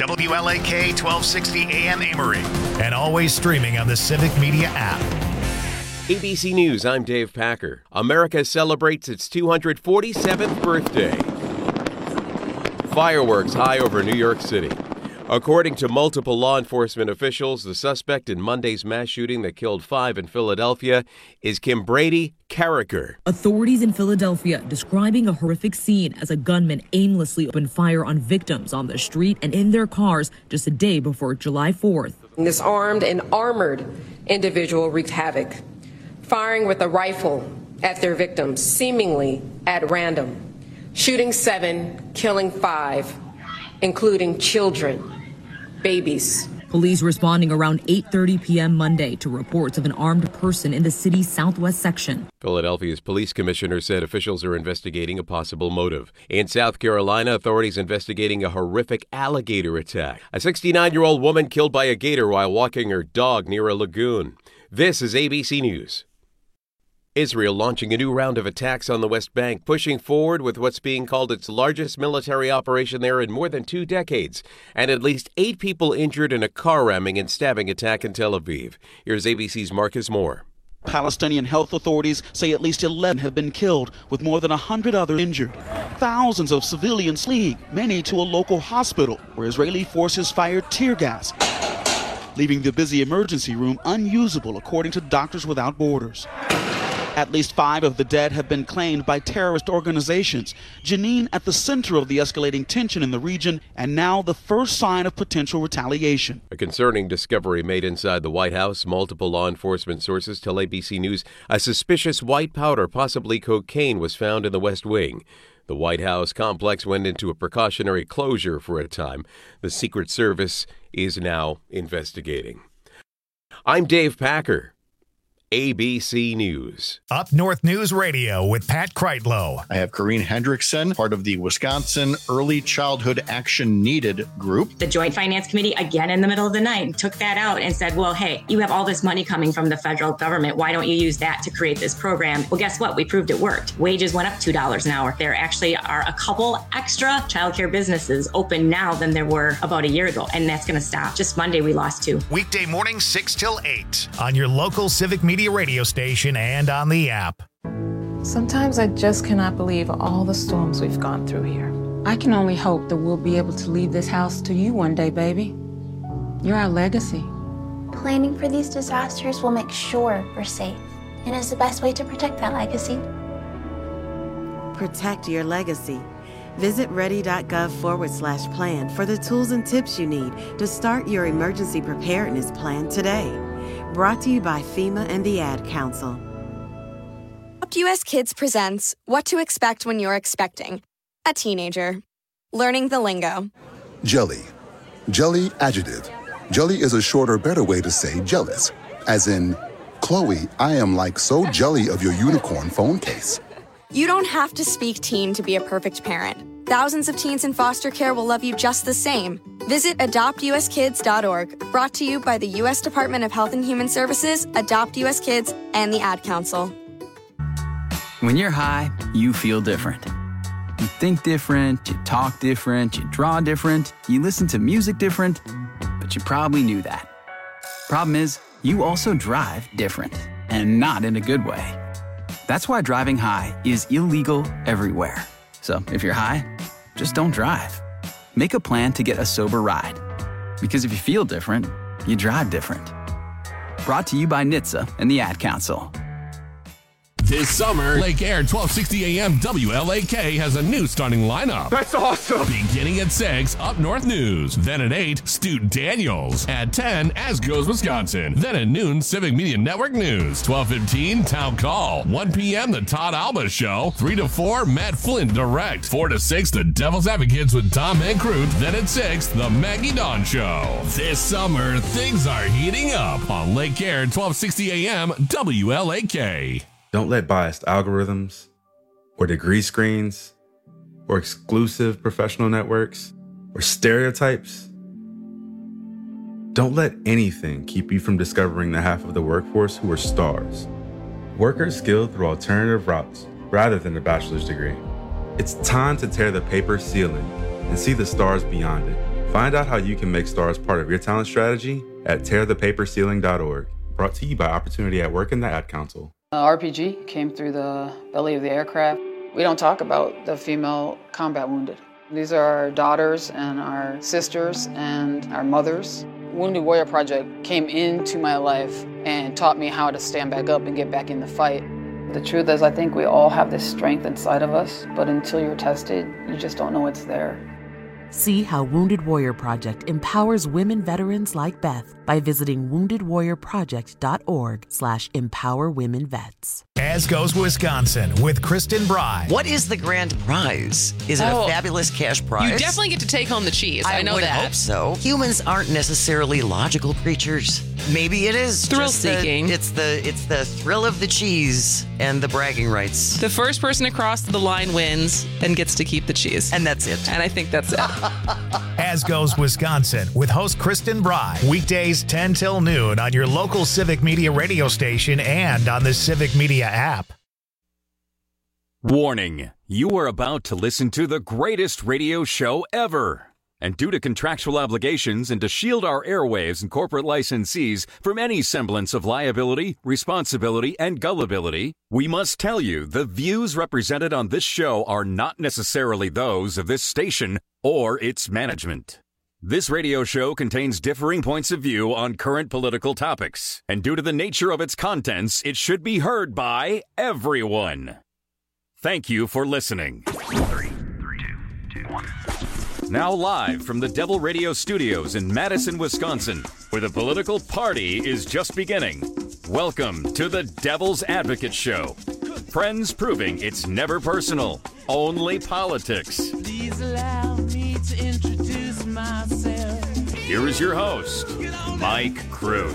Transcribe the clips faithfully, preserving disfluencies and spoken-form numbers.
W L A K twelve sixty A M Amory, and always streaming on the Civic Media app. A B C News, I'm Dave Packer. America celebrates its two hundred forty-seventh birthday. Fireworks high over New York City. According to multiple law enforcement officials, the suspect in Monday's mass shooting that killed five in Philadelphia is Kimbrady Carricker. Authorities in Philadelphia describing a horrific scene as a gunman aimlessly opened fire on victims on the street and in their cars just a day before July fourth. This armed and armored individual wreaked havoc, firing with a rifle at their victims, seemingly at random, shooting seven, killing five, including children. Babies. Police responding around eight thirty p.m. Monday to reports of an armed person in the city's southwest section. Philadelphia's police commissioner said officials are investigating a possible motive. In South Carolina, authorities investigating a horrific alligator attack. A sixty-nine-year-old woman killed by a gator while walking her dog near a lagoon. This is A B C News. Israel launching a new round of attacks on the West Bank, pushing forward with what's being called its largest military operation there in more than two decades, and at least eight people injured in a car ramming and stabbing attack in Tel Aviv. Here's A B C's Marcus Moore. Palestinian health authorities say at least eleven have been killed, with more than one hundred others injured. Thousands of civilians flee, many to a local hospital, where Israeli forces fired tear gas, leaving the busy emergency room unusable, according to Doctors Without Borders. At least five of the dead have been claimed by terrorist organizations. Jenin at the center of the escalating tension in the region, and now the first sign of potential retaliation. A concerning discovery made inside the White House. Multiple law enforcement sources tell A B C News a suspicious white powder, possibly cocaine, was found in the West Wing. The White House complex went into a precautionary closure for a time. The Secret Service is now investigating. I'm Dave Packer. A B C News. Up North News Radio with Pat Kreitlow. I have Corrine Hendrickson, part of the Wisconsin Early Childhood Action Needed group. The Joint Finance Committee, again in the middle of the night, took that out and said, well, hey, you have all this money coming from the federal government. Why don't you use that to create this program? Well, guess what? We proved it worked. Wages went up two dollars an hour. There actually are a couple extra childcare businesses open now than there were about a year ago, and that's going to stop. Just Monday, we lost two. Weekday mornings, six till eight on your local Civic Media radio station and on the app. Sometimes I just cannot believe all the storms we've gone through here. I can only hope that we'll be able to leave this house to you one day, baby. You're our legacy. Planning for these disasters will make sure we're safe, and is the best way to protect that legacy. Protect your legacy. Visit ready.gov forward slash plan for the tools and tips you need to start your emergency preparedness plan today. Brought to you by FEMA and the Ad Council. Adopt U S Kids presents What to Expect When You're Expecting a Teenager. Learning the lingo. Jelly. Jelly adjective. Jelly is a shorter, better way to say jealous. As in, Chloe, I am like so jelly of your unicorn phone case. You don't have to speak teen to be a perfect parent. Thousands of teens in foster care will love you just the same. Visit adopt u s kids dot org. Brought to you by the U S Department of Health and Human Services, Adopt U S Kids, and the Ad Council. When you're high, you feel different. You think different, you talk different, you draw different, you listen to music different, but you probably knew that. Problem is, you also drive different, and not in a good way. That's why driving high is illegal everywhere. So if you're high, just don't drive. Make a plan to get a sober ride. Because if you feel different, you drive different. Brought to you by N H T S A and the Ad Council. This summer, Lake Air twelve sixty A M W L A K has a new starting lineup. That's awesome! Beginning at six, Up North News. Then at eight, Stu Daniels. At ten, As Goes Wisconsin. Then at noon, Civic Media Network News. twelve fifteen, Town Call. one p.m., The Todd Alba Show. three to four, Matt Flynn Direct. four to six, The Devil's Advocates with Tom Mancroot. Then at six, The Maggie Dawn Show. This summer, things are heating up on Lake Air twelve sixty A M W L A K. Don't let biased algorithms or degree screens or exclusive professional networks or stereotypes. Don't let anything keep you from discovering the half of the workforce who are stars. Workers skilled through alternative routes rather than a bachelor's degree. It's time to tear the paper ceiling and see the stars beyond it. Find out how you can make STARS part of your talent strategy at tear the paper ceiling dot org. Brought to you by Opportunity at Work and the Ad Council. Uh, R P G came through the belly of the aircraft. We don't talk about the female combat wounded. These are our daughters and our sisters and our mothers. Wounded Warrior Project came into my life and taught me how to stand back up and get back in the fight. The truth is, I think we all have this strength inside of us, but until you're tested, you just don't know it's there. See how Wounded Warrior Project empowers women veterans like Beth by visiting wounded warrior project dot org slash empower women vets. As Goes Wisconsin with Kristen Bry. What is the grand prize? Is it Oh, a fabulous cash prize? You definitely get to take home the cheese. I, I know would that. hope so. Humans aren't necessarily logical creatures. Maybe it is Thrill just the- seeking. it's the it's the thrill of the cheese and the bragging rights. The first person across the line wins and gets to keep the cheese. And that's it. And I think that's it. As Goes Wisconsin with host Kristen Bry. Weekdays ten till noon on your local Civic Media radio station and on the Civic Media app. Warning, you are about to listen to the greatest radio show ever. And due to contractual obligations and to shield our airwaves and corporate licensees from any semblance of liability, responsibility, and gullibility, we must tell you the views represented on this show are not necessarily those of this station or its management. This radio show contains differing points of view on current political topics, and due to the nature of its contents, it should be heard by everyone. Thank you for listening. Now live from the Devil Radio Studios in Madison, Wisconsin, where the political party is just beginning. Welcome to the Devil's Advocate Show. Friends proving it's never personal, only politics. Please allow me to introduce myself. Here is your host, Mike Crute.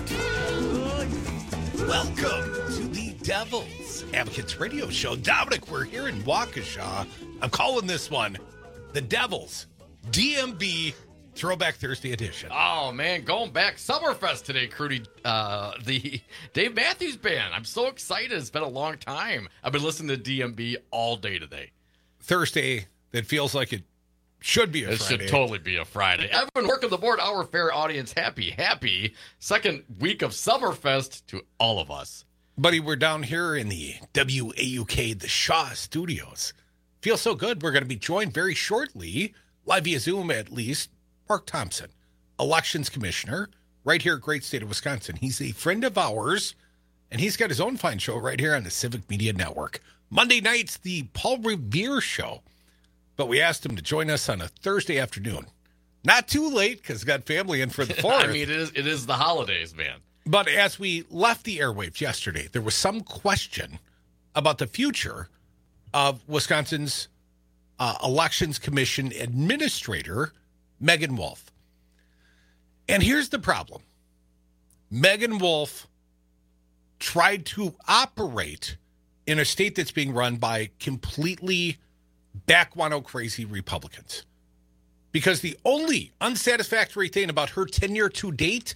Welcome to the Devil's Advocates Radio Show. Dominic, we're here in Waukesha. I'm calling this one the Devil's D M B Throwback Thursday edition. Oh, man, going back. Summerfest today, Crudy. Uh, the Dave Matthews Band. I'm so excited. It's been a long time. I've been listening to D M B all day today. Thursday that feels like it should be a it Friday. It should totally be a Friday. Everyone working the board, our fair audience, happy, happy. Second week of Summerfest to all of us. Buddy, we're down here in the W A U K, the Shaw Studios. Feels so good. We're going to be joined very shortly, live via Zoom at least, Mark Thompson, Elections Commissioner, right here at Great State of Wisconsin. He's a friend of ours, and he's got his own fine show right here on the Civic Media Network. Monday night's the Paul Revere Show, but we asked him to join us on a Thursday afternoon. Not too late, because got family in for the fourth. I mean, it is, it is the holidays, man. But as we left the airwaves yesterday, there was some question about the future of Wisconsin's uh, Elections Commission Administrator, Megan Wolf. And here's the problem. Megan Wolf tried to operate in a state that's being run by completely backwater crazy Republicans. Because the only unsatisfactory thing about her tenure to date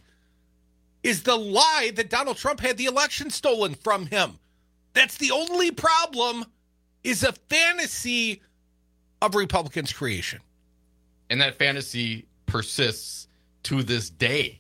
is the lie that Donald Trump had the election stolen from him. That's the only problem, is a fantasy of Republicans' creation. And that fantasy persists to this day.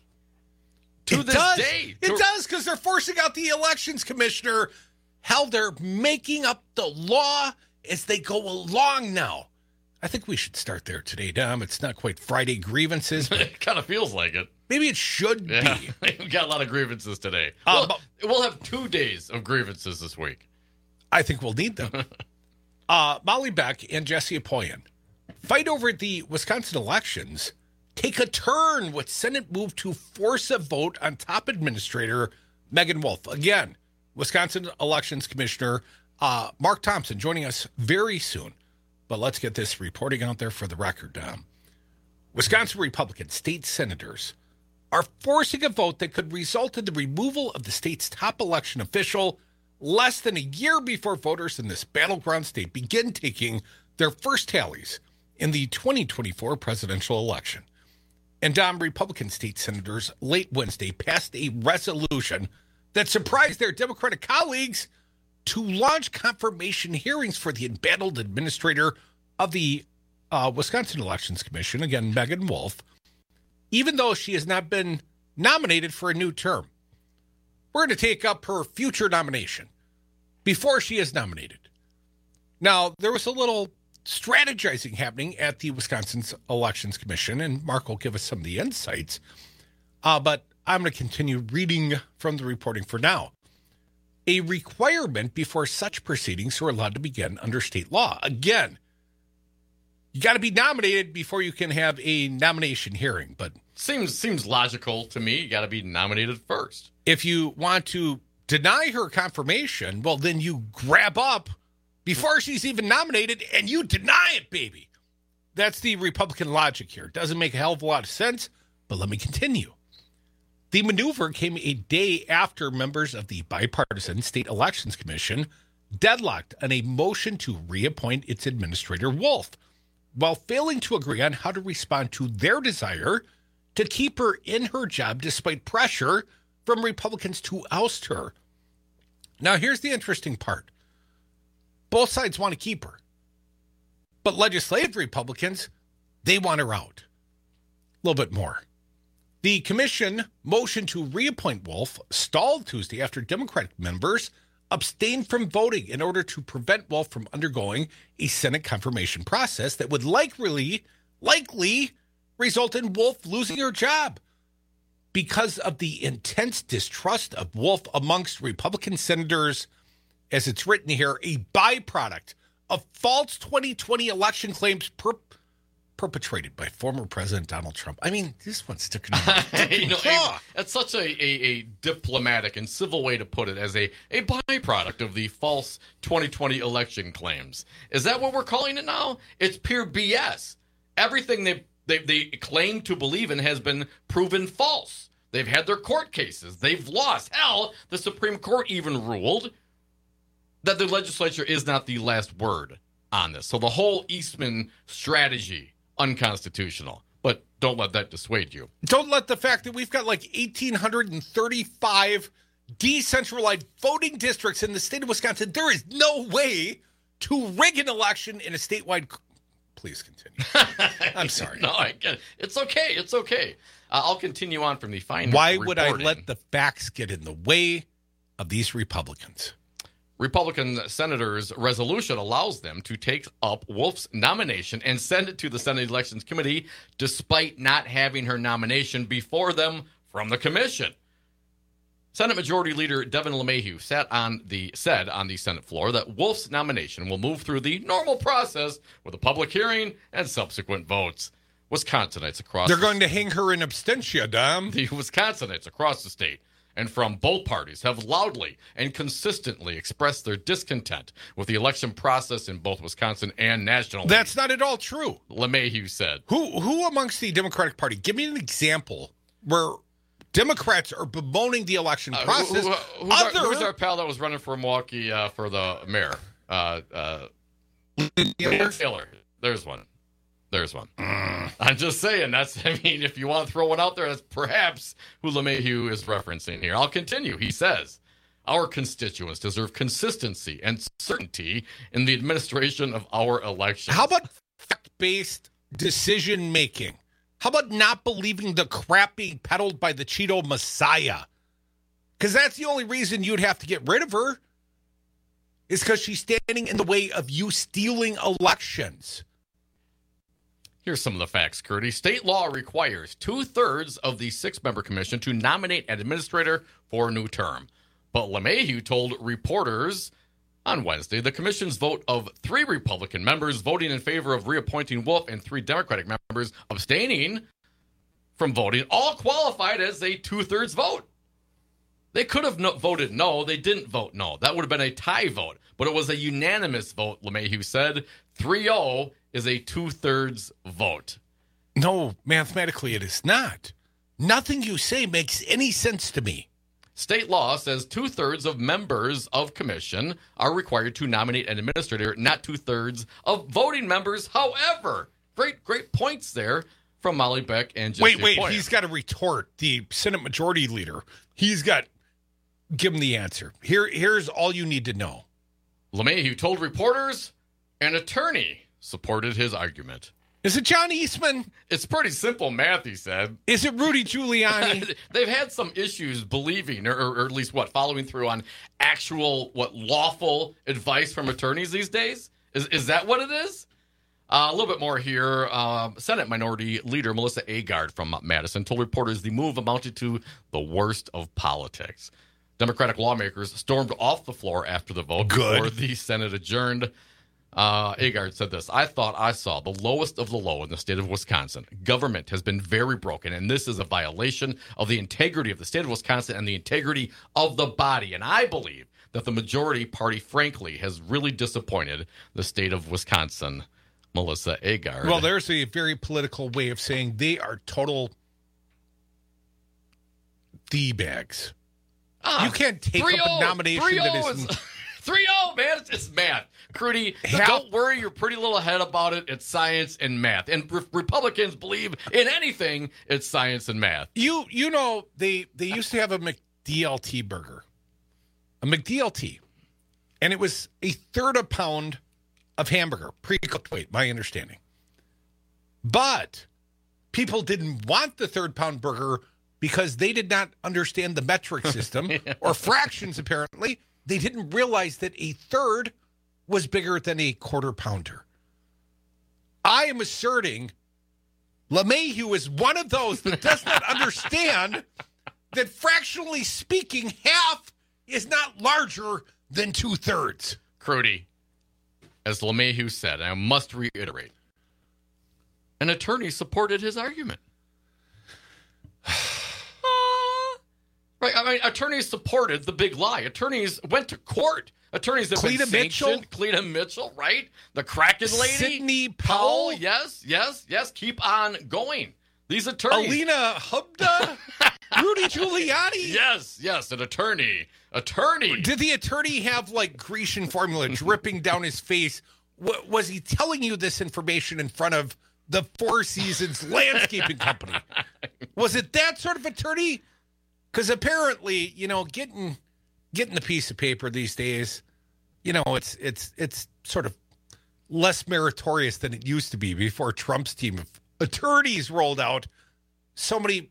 To it this does. day. It To- does, because they're forcing out the elections commissioner. Hell, they're making up the law as they go along now. I think we should start there today, Dom. It's not quite Friday grievances, but it kind of feels like it. maybe it should Yeah, be. we got a lot of grievances today. Uh, We'll, we'll have two days of grievances this week. I think we'll need them. uh, Molly Beck and Jesse Apoyan fight over the Wisconsin elections take a turn with Senate move to force a vote on top administrator Megan Wolf. Again, Wisconsin Elections Commissioner uh, Mark Thompson joining us very soon. But let's get this reporting out there for the record, Dom. Wisconsin Republican state senators are forcing a vote that could result in the removal of the state's top election official less than a year before voters in this battleground state begin taking their first tallies in the twenty twenty-four presidential election. And Dom, Republican state senators late Wednesday passed a resolution that surprised their Democratic colleagues to launch confirmation hearings for the embattled administrator of the uh, Wisconsin Elections Commission, again, Megan Wolf, even though she has not been nominated for a new term. We're going to take up her future nomination before she is nominated. Now, there was a little strategizing happening at the Wisconsin's Elections Commission, and Mark will give us some of the insights. Uh, but I'm going to continue reading from the reporting for now. A requirement before such proceedings are allowed to begin under state law. Again, you got to be nominated before you can have a nomination hearing. But seems seems logical to me. You got to be nominated first. If you want to deny her confirmation, well, then you grab up before she's even nominated and you deny it, baby. That's the Republican logic here. Doesn't make a hell of a lot of sense, but let me continue. The maneuver came a day after members of the bipartisan State Elections Commission deadlocked on a motion to reappoint its administrator, Wolf, while failing to agree on how to respond to their desire to keep her in her job despite pressure from Republicans to oust her. Now, here's the interesting part. Both sides want to keep her. But legislative Republicans, they want her out. A little bit more. The commission motion to reappoint Wolf stalled Tuesday after Democratic members abstained from voting in order to prevent Wolf from undergoing a Senate confirmation process that would likely, likely result in Wolf losing her job because of the intense distrust of Wolf amongst Republican senators, as it's written here, a byproduct of false twenty twenty election claims per- perpetrated by former President Donald Trump. I mean, this one's sticking in you know, a, That's such a, a, a diplomatic and civil way to put it, as a, a byproduct of the false twenty twenty election claims. Is that what we're calling it now? It's pure B S. Everything they, they, they claim to believe in has been proven false. They've had their court cases. They've lost. Hell, the Supreme Court even ruled that the legislature is not the last word on this. So the whole Eastman strategy, unconstitutional. But don't let that dissuade you. Don't let the fact that we've got like one thousand eight hundred thirty-five decentralized voting districts in the state of Wisconsin. There is no way to rig an election in a statewide... Please continue. I'm sorry. No, I get it. It's okay. It's okay. Uh, I'll continue on from the fine. Why would I let the facts get in the way of these Republicans? Republican senators' resolution allows them to take up Wolf's nomination and send it to the Senate Elections Committee despite not having her nomination before them from the commission. Senate Majority Leader Devin LeMahieu sat on the, said on the Senate floor that Wolf's nomination will move through the normal process with a public hearing and subsequent votes. Wisconsinites across They're the going to hang her in absentia, Dom. The Wisconsinites across the state and from both parties have loudly and consistently expressed their discontent with the election process in both Wisconsin and nationally. That's not at all true. LeMahieu said. Who who amongst the Democratic Party, give me an example where Democrats are bemoaning the election process. Uh, who, who, who's, Other, our, who's our pal that was running for Milwaukee uh, for the mayor? Uh, uh, Taylor. There's one. There's one. Mm. I'm just saying, that's, I mean, if you want to throw one out there, that's perhaps who LeMahieu is referencing here. I'll continue. He says, our constituents deserve consistency and certainty in the administration of our elections. How about fact-based decision-making? How about not believing the crap being peddled by the Cheeto Messiah? Because that's the only reason you'd have to get rid of her, is because she's standing in the way of you stealing elections. Here's some of the facts, Curdy. State law requires two-thirds of the six-member commission to nominate an administrator for a new term. But LeMahieu told reporters on Wednesday the commission's vote of three Republican members voting in favor of reappointing Wolf and three Democratic members abstaining from voting all qualified as a two-thirds vote. They could have no- voted no. They didn't vote no. That would have been a tie vote. But it was a unanimous vote, LeMahieu said. three oh is a two-thirds vote. No, mathematically it is not. Nothing you say makes any sense to me. State law says two-thirds of members of commission are required to nominate an administrator, not two-thirds of voting members. However, great, great points there from Molly Beck and Jesse Wait, wait, Poyer. He's got to retort. The Senate Majority Leader, he's got, give him the answer. Here, Here's all you need to know. LeMahieu told reporters an attorney supported his argument. Is it John Eastman? It's pretty simple math, he said. Is it Rudy Giuliani? They've had some issues believing, or, or at least what, following through on actual, what, lawful advice from attorneys these days? Is is that what it is? Uh, a little bit more here. Uh, Senate Minority Leader Melissa Agard from Madison told reporters the move amounted to the worst of politics. Democratic lawmakers stormed off the floor after the vote Good. before the Senate adjourned. Uh, Agard said this, I thought I saw the lowest of the low in the state of Wisconsin. Government has been very broken, and this is a violation of the integrity of the state of Wisconsin and the integrity of the body. And I believe that the majority party, frankly, has really disappointed the state of Wisconsin. Melissa Agard. Well, there's a very political way of saying they are total D-bags. Ah, you can't take up a nomination that isn't... three oh, man. It's, it's math. Crudy, How- don't worry. You're pretty little ahead about it. It's science and math. And re- Republicans believe in anything, it's science and math. You you know, they, they used to have a McDLT burger. A McDLT. And it was a third a pound of hamburger, pre-cooked weight, my understanding. But people didn't want the third pound burger because they did not understand the metric system or fractions, apparently. They didn't realize that a third was bigger than a quarter pounder. I am asserting LeMahieu is one of those that does not understand that fractionally speaking, half is not larger than two thirds. Crudy, as LeMahieu said, I must reiterate, an attorney supported his argument. Right, I mean, attorneys supported the big lie. Attorneys went to court. Attorneys have Cleta been Mitchell? sanctioned. Cleta Mitchell, right? The Kraken lady. Sidney Powell? Powell, yes, yes, yes. Keep on going. These attorneys. Alina Hubda? Rudy Giuliani? Yes, yes, an attorney. Attorney. Did the attorney have, like, Grecian formula dripping down his face? W- was he telling you this information in front of the Four Seasons Landscaping Company? Was it that sort of attorney? Because apparently, you know, getting getting the piece of paper these days, you know, it's it's it's sort of less meritorious than it used to be before Trump's team of attorneys rolled out so many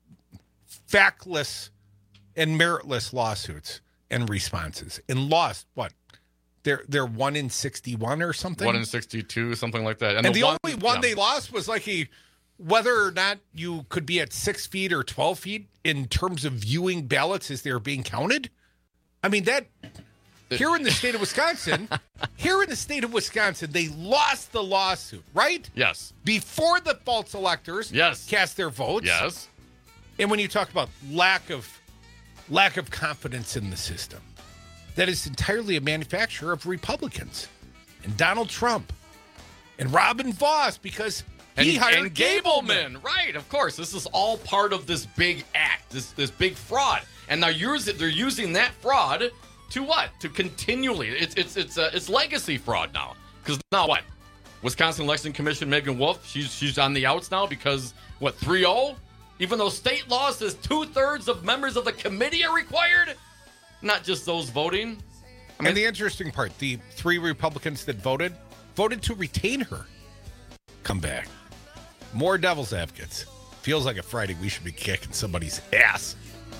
factless and meritless lawsuits and responses and lost what? They're they're one in sixty-one or something. One in sixty-two, something like that. And, and the, the one, only one yeah. they lost was like a whether or not you could be at six feet or twelve feet in terms of viewing ballots as they're being counted. I mean, that here in the state of Wisconsin, here in the state of Wisconsin, they lost the lawsuit, right? Yes. Before the false electors yes. cast their votes. Yes. And when you talk about lack of lack of confidence in the system, that is entirely a manufacture of Republicans and Donald Trump and Robin Voss because he and, hired and Gableman. Gableman. Right, of course. This is all part of this big act, this this big fraud. And they're using, they're using that fraud to what? To continually. It's it's it's uh, it's legacy fraud now. Because now what? Wisconsin Election Commission Megan Wolf, she's she's on the outs now because, what, three oh? Even though state law says two-thirds of members of the committee are required? Not just those voting. I mean, and the interesting part, the three Republicans that voted, voted to retain her. Come back. More devil's advocates. Feels like a Friday we should be kicking somebody's ass.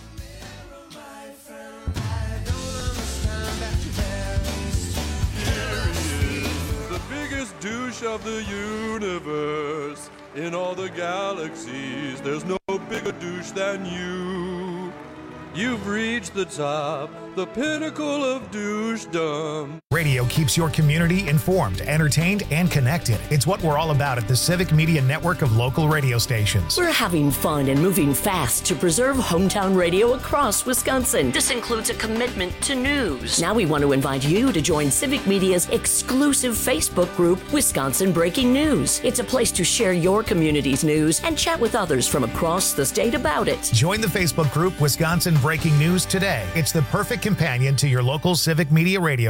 The biggest douche of the universe. In all the galaxies, there's no bigger douche than you. You've reached the top, the pinnacle of douchedom. Radio keeps your community informed, entertained, and connected. It's what we're all about at the Civic Media Network of local radio stations. We're having fun and moving fast to preserve hometown radio across Wisconsin. This includes a commitment to news. Now we want to invite you to join Civic Media's exclusive Facebook group, Wisconsin Breaking News. It's a place to share your community's news and chat with others from across the state about it. Join the Facebook group, Wisconsin Breaking News, today. It's the perfect companion to your local Civic Media radio station.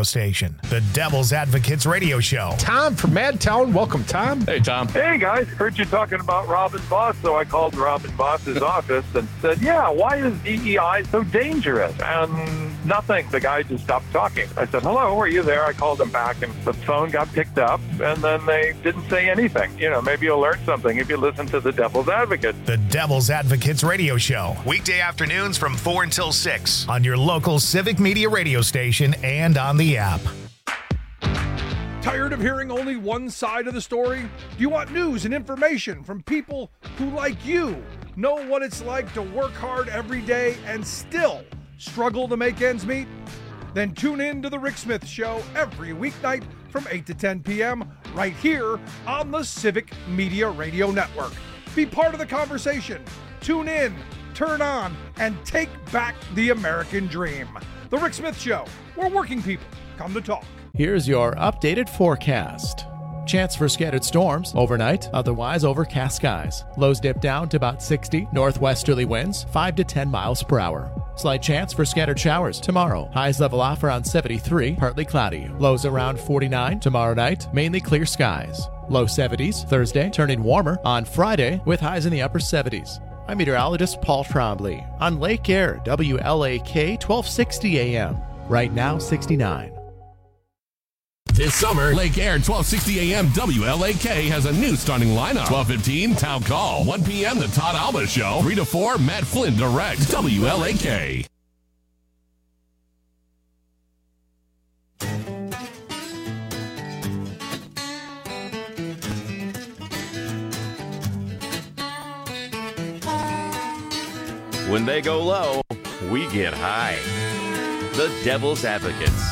Wisconsin. The Devil's Advocates Radio Show. Tom from Madtown. Welcome, Tom. Hey, Tom. Hey, guys. Heard you talking about Robin Voss, so I called Robin Voss's office and said, yeah, why is D E I so dangerous? And nothing. The guy just stopped talking. I said, hello, are you there? I called him back, and the phone got picked up, and then they didn't say anything. You know, maybe you'll learn something if you listen to the Devil's Advocate. The Devil's Advocates Radio Show. Weekday afternoons from four until six on your local Civic Media radio station and on the app. Tired of hearing only one side of the story? Do you want news and information from people who, like you, know what it's like to work hard every day and still struggle to make ends meet? Then tune in to The Rick Smith Show every weeknight from eight to ten p.m. right here on the Civic Media Radio Network. Be part of the conversation. Tune in, turn on, and take back the American dream. The Rick Smith Show, where working people come to talk. Here's your updated forecast. Chance for scattered storms overnight, otherwise overcast skies. Lows dip down to about sixty, northwesterly winds five to ten miles per hour. Slight chance for scattered showers tomorrow. Highs level off around seventy-three, partly cloudy. Lows around forty-nine tomorrow night, mainly clear skies. Low seventies Thursday, turning warmer on Friday with highs in the upper seventies. I'm meteorologist Paul Trombley on Lake Air, W L A K twelve sixty A M. Right now, sixty-nine. This summer, Lake Air twelve sixty A M W L A K has a new starting lineup. twelve fifteen Town Call. one p.m. The Todd Alba Show. three to four Matt Flynn Direct. W L A K. When they go low, we get high. The Devil's Advocates.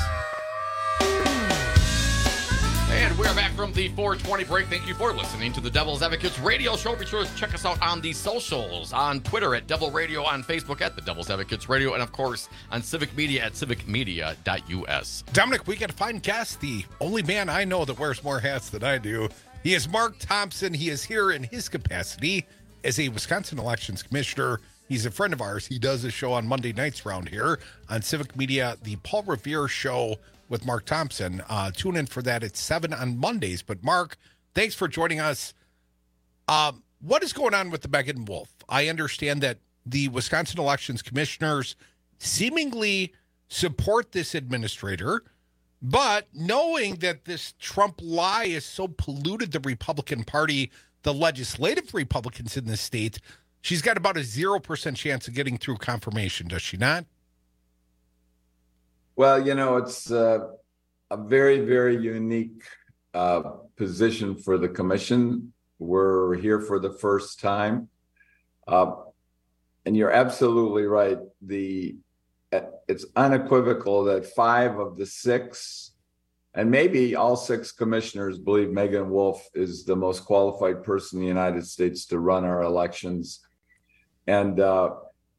And we're back from the four twenty break. Thank you for listening to the Devil's Advocates Radio Show. Be sure to check us out on the socials, on Twitter at Devil Radio, on Facebook at the Devil's Advocates Radio, and of course on Civic Media at civic media dot u s. Dominic, we got a fine guest, the only man I know that wears more hats than I do. He is Mark Thompson. He is here in his capacity as a Wisconsin Elections Commissioner. He's a friend of ours. He does a show on Monday nights around here on Civic Media, the Paul Revere Show with Mark Thompson. Uh, tune in for that at seven on Mondays. But Mark, thanks for joining us. Um, what is going on with the Megan Wolf? I understand that the Wisconsin Elections Commissioners seemingly support this administrator, but knowing that this Trump lie has so polluted the Republican Party, the legislative Republicans in this state, she's got about a zero percent chance of getting through confirmation, does she not? Well, you know, it's uh, a very, very unique uh, position for the commission. We're here for the first time. Uh, and you're absolutely right. The it's unequivocal that five of the six, and maybe all six commissioners, believe Megan Wolf is the most qualified person in the United States to run our elections. And uh,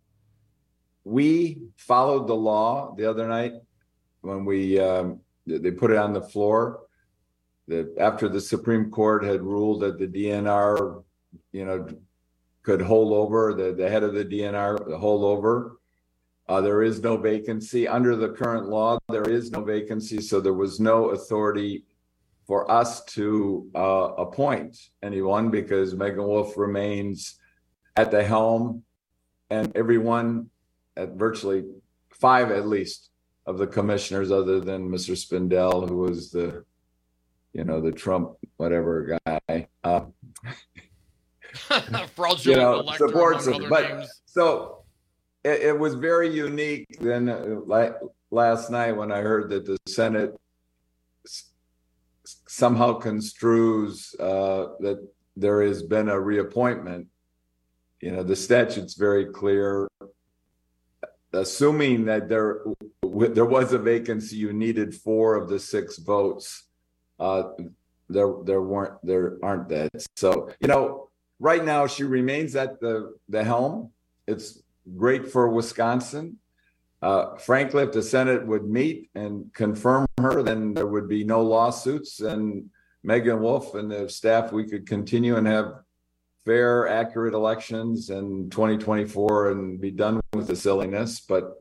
we followed the law the other night when we um, they put it on the floor. That after the Supreme Court had ruled that the D N R, you know, could hold over, the, the head of the D N R hold over. Uh, there is no vacancy. Under the current law, there is no vacancy, so there was no authority for us to uh, appoint anyone because Megan Wolf remains at the helm, and everyone, at virtually five at least, of the commissioners, other than Mister Spindell, who was the, you know, the Trump whatever guy, uh, fraudulent you know, elector, supports among him. other But names. so it, it was very unique. Then uh, like last night when I heard that the Senate s- somehow construes uh, that there has been a reappointment. You know, the statute's very clear. Assuming that there there was a vacancy, you needed four of the six votes. Uh, there there weren't there aren't that. So you know, right now she remains at the the helm. It's great for Wisconsin. Uh, frankly, if the Senate would meet and confirm her, then there would be no lawsuits, and Megan Wolf and the staff, we could continue and have fair, accurate elections in twenty twenty-four and be done with the silliness. But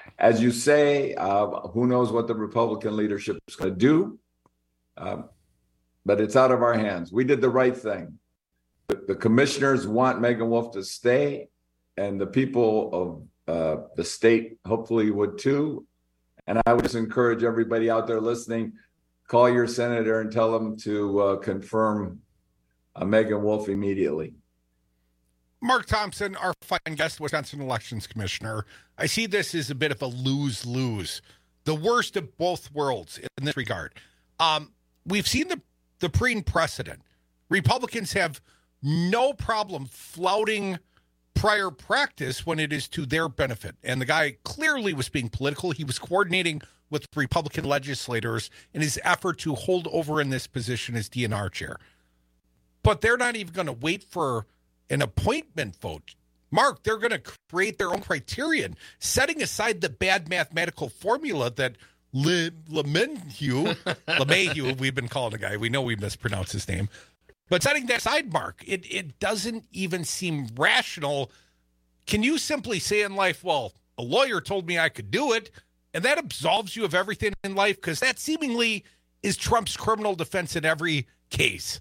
as you say, uh, who knows what the Republican leadership is going to do? Um, but it's out of our hands. We did the right thing. The, the commissioners want Megan Wolf to stay, and the people of uh, the state hopefully would too. And I would just encourage everybody out there listening, call your senator and tell them to uh, confirm uh, Megan Wolf immediately. Mark Thompson, our fine guest, Wisconsin Elections Commissioner. I see this as a bit of a lose-lose, the worst of both worlds in this regard. Um, we've seen the, the pre precedent. Republicans have no problem flouting prior practice when it is to their benefit. And the guy clearly was being political. He was coordinating with Republican legislators in his effort to hold over in this position as D N R chair. But they're not even going to wait for an appointment vote. Mark, they're going to create their own criterion, setting aside the bad mathematical formula that Le, LeMahieu, LeMahieu, we've been calling the guy. We know we mispronounced his name. But setting that aside, Mark, it, it doesn't even seem rational. Can you simply say in life, well, a lawyer told me I could do it, and that absolves you of everything in life? Because that seemingly is Trump's criminal defense in every case.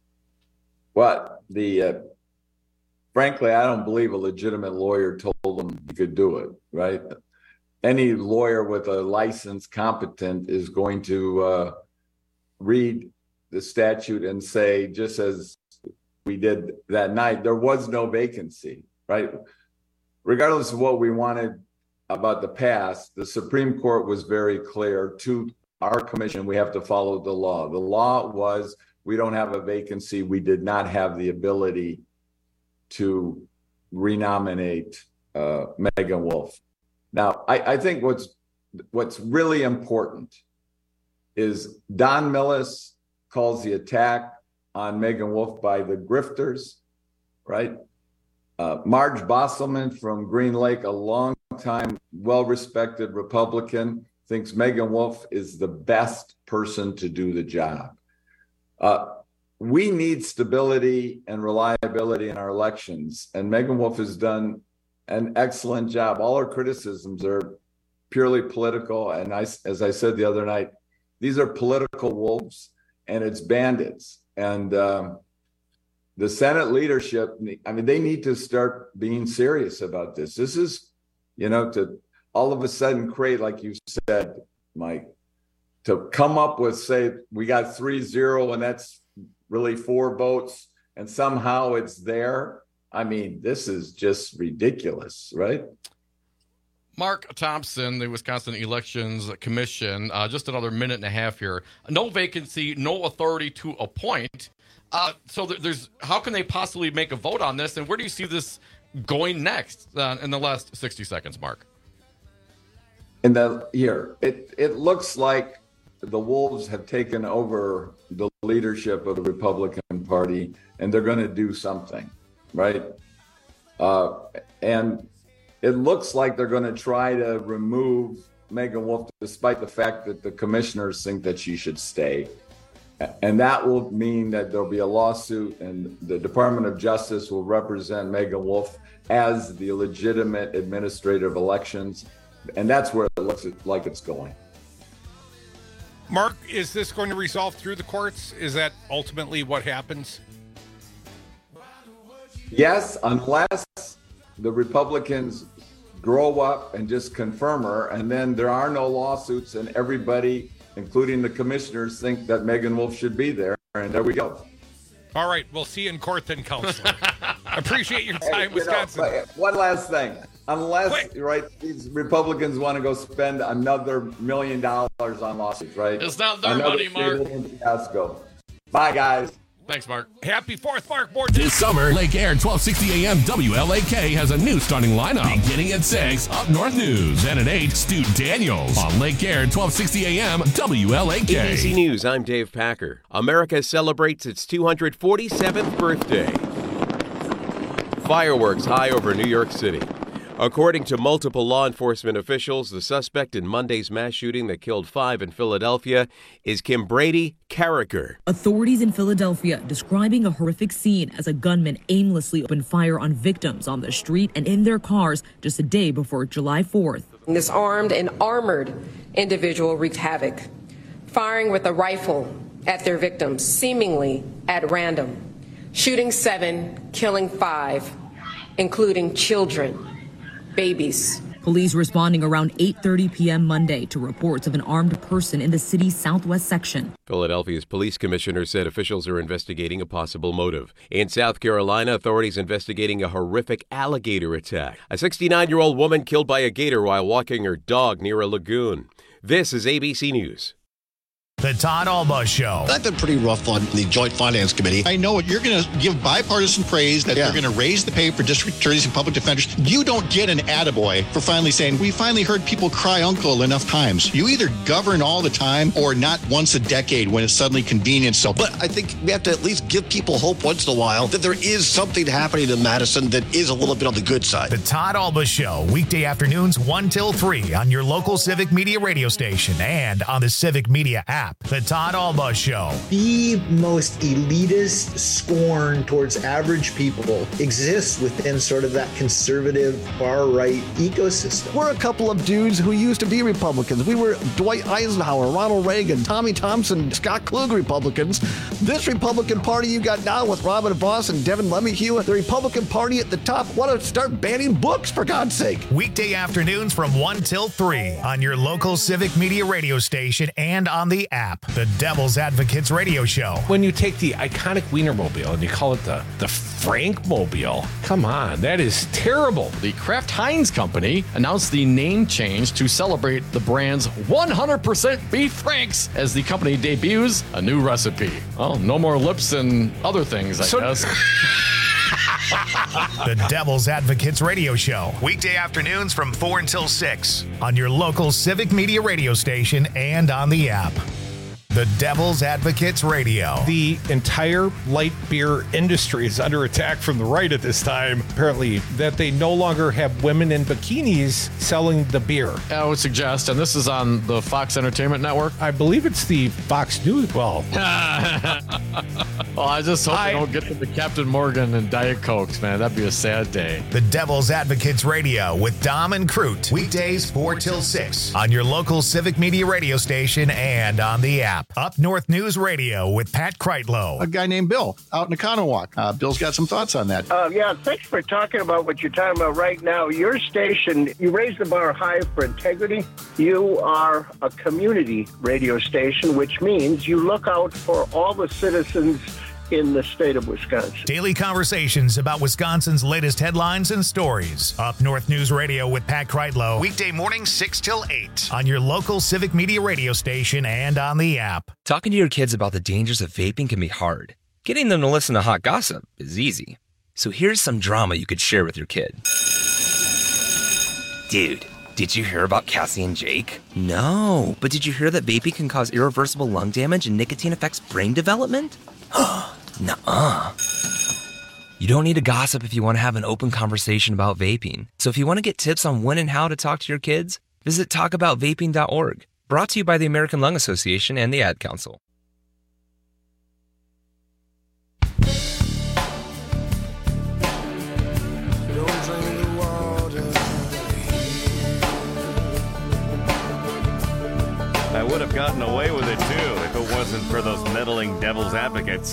Well, the... Uh... Frankly, I don't believe a legitimate lawyer told him he could do it, right? Any lawyer with a license competent is going to uh, read the statute and say, just as we did that night, there was no vacancy, right? Regardless of what we wanted about the past, the Supreme Court was very clear to our commission, we have to follow the law. The law was, we don't have a vacancy. We did not have the ability to renominate uh, Megan Wolf. Now, I, I think what's what's really important is Don Millis calls the attack on Megan Wolf by the grifters, right? Uh, Marge Bosselman from Green Lake, a long-time, well-respected Republican, thinks Megan Wolf is the best person to do the job. Uh, We need stability and reliability in our elections, and Megan Wolf has done an excellent job. All her criticisms are purely political, and I, as I said the other night, these are political wolves, and it's bandits. And um, the Senate leadership, I mean, they need to start being serious about this. This is, you know, to all of a sudden create, like you said, Mike, to come up with, say, we got three zero, and that's really four votes, and somehow it's there. I mean, this is just ridiculous, right? Mark Thompson, the Wisconsin Elections Commission, uh, just another minute and a half here. No vacancy, no authority to appoint. Uh, so there's, how can they possibly make a vote on this? And where do you see this going next uh, in the last sixty seconds, Mark? In the here, it it looks like the wolves have taken over the leadership of the Republican Party, and they're going to do something, right? Uh, and it looks like they're going to try to remove Megan Wolf, despite the fact that the commissioners think that she should stay. And that will mean that there'll be a lawsuit, and the Department of Justice will represent Megan Wolf as the legitimate administrator of elections. And that's where it looks like it's going. Mark, is this going to resolve through the courts? Is that ultimately what happens? Yes, unless the Republicans grow up and just confirm her, and then there are no lawsuits, and everybody, including the commissioners, think that Megan Wolf should be there, and there we go. All right, we'll see you in court then, Counselor. Appreciate your time, hey, you Wisconsin. Know, one last thing. Unless, Quick. right, these Republicans want to go spend another million dollars on lawsuits, right? It's not their another money, Mark. Fiasco. Bye, guys. Thanks, Mark. Happy fourth, Mark. More this summer, Lake Air twelve sixty A M W L A K has a new starting lineup. Beginning at six, Up North News. And at eight, Stu Daniels. On Lake Air twelve sixty A M W L A K. A B C News, I'm Dave Packer. America celebrates its two hundred forty-seventh birthday. Fireworks high over New York City. According to multiple law enforcement officials, the suspect in Monday's mass shooting that killed five in Philadelphia is Kimbrady Carricker. Authorities in Philadelphia describing a horrific scene as a gunman aimlessly opened fire on victims on the street and in their cars just a day before July fourth. This armed and armored individual wreaked havoc, firing with a rifle at their victims, seemingly at random, shooting seven, killing five, including children, babies. Police responding around eight thirty p.m. Monday to reports of an armed person in the city's southwest section. Philadelphia's police commissioner said officials are investigating a possible motive. In South Carolina, authorities investigating a horrific alligator attack. A sixty-nine-year-old woman killed by a gator while walking her dog near a lagoon. This is A B C News. The Todd Alba Show. I've been pretty rough on the Joint Finance Committee. I know it. You're going to give bipartisan praise that yeah. they're going to raise the pay for district attorneys and public defenders. You don't get an attaboy for finally saying, we finally heard people cry uncle enough times. You either govern all the time or not once a decade when it's suddenly convenient. So, but I think we have to at least give people hope once in a while that there is something happening in Madison that is a little bit on the good side. The Todd Alba Show, weekday afternoons one till three on your local Civic Media radio station and on the Civic Media app. The Todd Alba Show. The most elitist scorn towards average people exists within sort of that conservative far-right ecosystem. We're a couple of dudes who used to be Republicans. We were Dwight Eisenhower, Ronald Reagan, Tommy Thompson, Scott Klug Republicans. This Republican Party you got now with Robin Voss and Devin LeMahieu, the Republican Party at the top, want to start banning books, for God's sake. Weekday afternoons from one till three on your local Civic Media radio station and on the app. The Devil's Advocates Radio Show. When you take the iconic Wienermobile and you call it the, the Frankmobile, come on, that is terrible. The Kraft Heinz Company announced the name change to celebrate the brand's one hundred percent beef Franks as the company debuts a new recipe. Well, no more lips and other things, I so- guess. The Devil's Advocates Radio Show. Weekday afternoons from four until six on your local Civic Media radio station and on the app. The Devil's Advocates Radio. The entire light beer industry is under attack from the right at this time, apparently, that they no longer have women in bikinis selling the beer. I would suggest, and this is on the Fox Entertainment Network. I believe it's the Fox News. Well, well I just hope I, they don't get to the Captain Morgan and Diet Cokes, man. That'd be a sad day. The Devil's Advocates Radio with Dom and Crute. Weekdays four till six on your local Civic Media radio station and on the app. Up North News Radio with Pat Kreitlow. A guy named Bill out in Economowoc. Uh, Bill's got some thoughts on that. Uh, yeah, thanks for talking about what you're talking about right now. Your station, you raise the bar high for integrity. You are a community radio station, which means you look out for all the citizens in the state of Wisconsin. Daily conversations about Wisconsin's latest headlines and stories. Up North News Radio with Pat Kreitlow. Weekday mornings six till eight on your local Civic Media radio station and on the app. Talking to your kids about the dangers of vaping can be hard. Getting them to listen to hot gossip is easy. So here's some drama you could share with your kid. Dude, did you hear about Cassie and Jake? No, but did you hear that vaping can cause irreversible lung damage and nicotine affects brain development? Nuh-uh. You don't need to gossip if you want to have an open conversation about vaping. So if you want to get tips on when and how to talk to your kids, visit talk about vaping dot org. Brought to you by the American Lung Association and the Ad Council. I would have gotten away with it, too, if it wasn't for those meddling devil's advocates.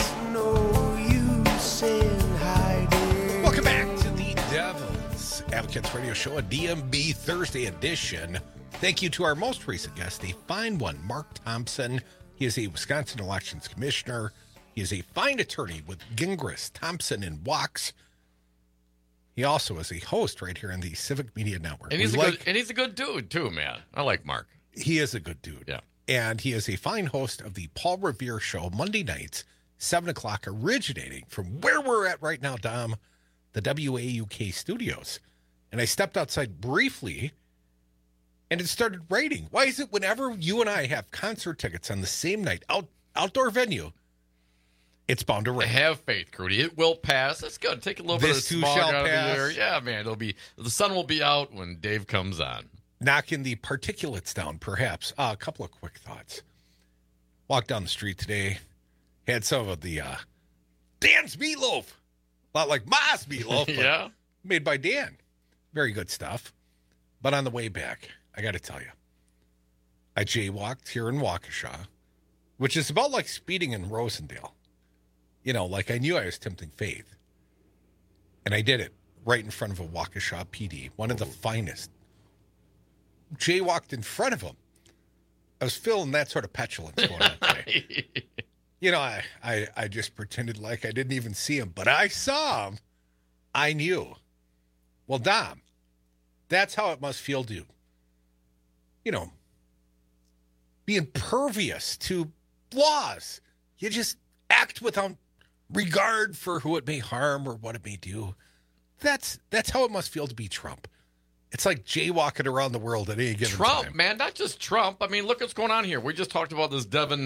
Welcome back to the Devil's Advocates Radio Show, a D M B Thursday edition. Thank you to our most recent guest, a fine one, Mark Thompson. He is a Wisconsin Elections Commissioner. He is a fine attorney with Gingras, Thompson, and Wachs. He also is a host right here on the Civic Media Network. And he's, a, like, good, and he's a good dude, too, man. I like Mark. He is a good dude. Yeah. And he is a fine host of the Paul Revere Show, Monday nights, seven o'clock, originating from where we're at right now, Dom, the W A U K studios. And I stepped outside briefly, and it started raining. Why is it whenever you and I have concert tickets on the same night, out, outdoor venue, It's bound to rain. Have faith, Crudy. It will pass. That's good. Take a little bit of This too smog shall out pass. of the air. Yeah, man. It'll be the sun will be out when Dave comes on. Knocking the particulates down, perhaps. Uh, a couple of quick thoughts. Walked down the street today. Had some of the uh, Dan's meatloaf. A lot like Ma's meatloaf. but Yeah. Made by Dan. Very good stuff. But on the way back, I got to tell you, I jaywalked here in Waukesha, which is about like speeding in Rosendale. You know, like I knew I was tempting faith. And I did it right in front of a Waukesha P D, one of the finest. Jaywalked in front of him. I was feeling that sort of petulance going on today. You know, I, I, I just pretended like I didn't even see him, but I saw him. I knew. Well, Dom, that's how it must feel to, you know, be impervious to laws. You just act without regard for who it may harm or what it may do. That's that's how it must feel to be Trump. It's like jaywalking around the world at any given Trump, time. man, not just Trump. I mean, look what's going on here. We just talked about this Devin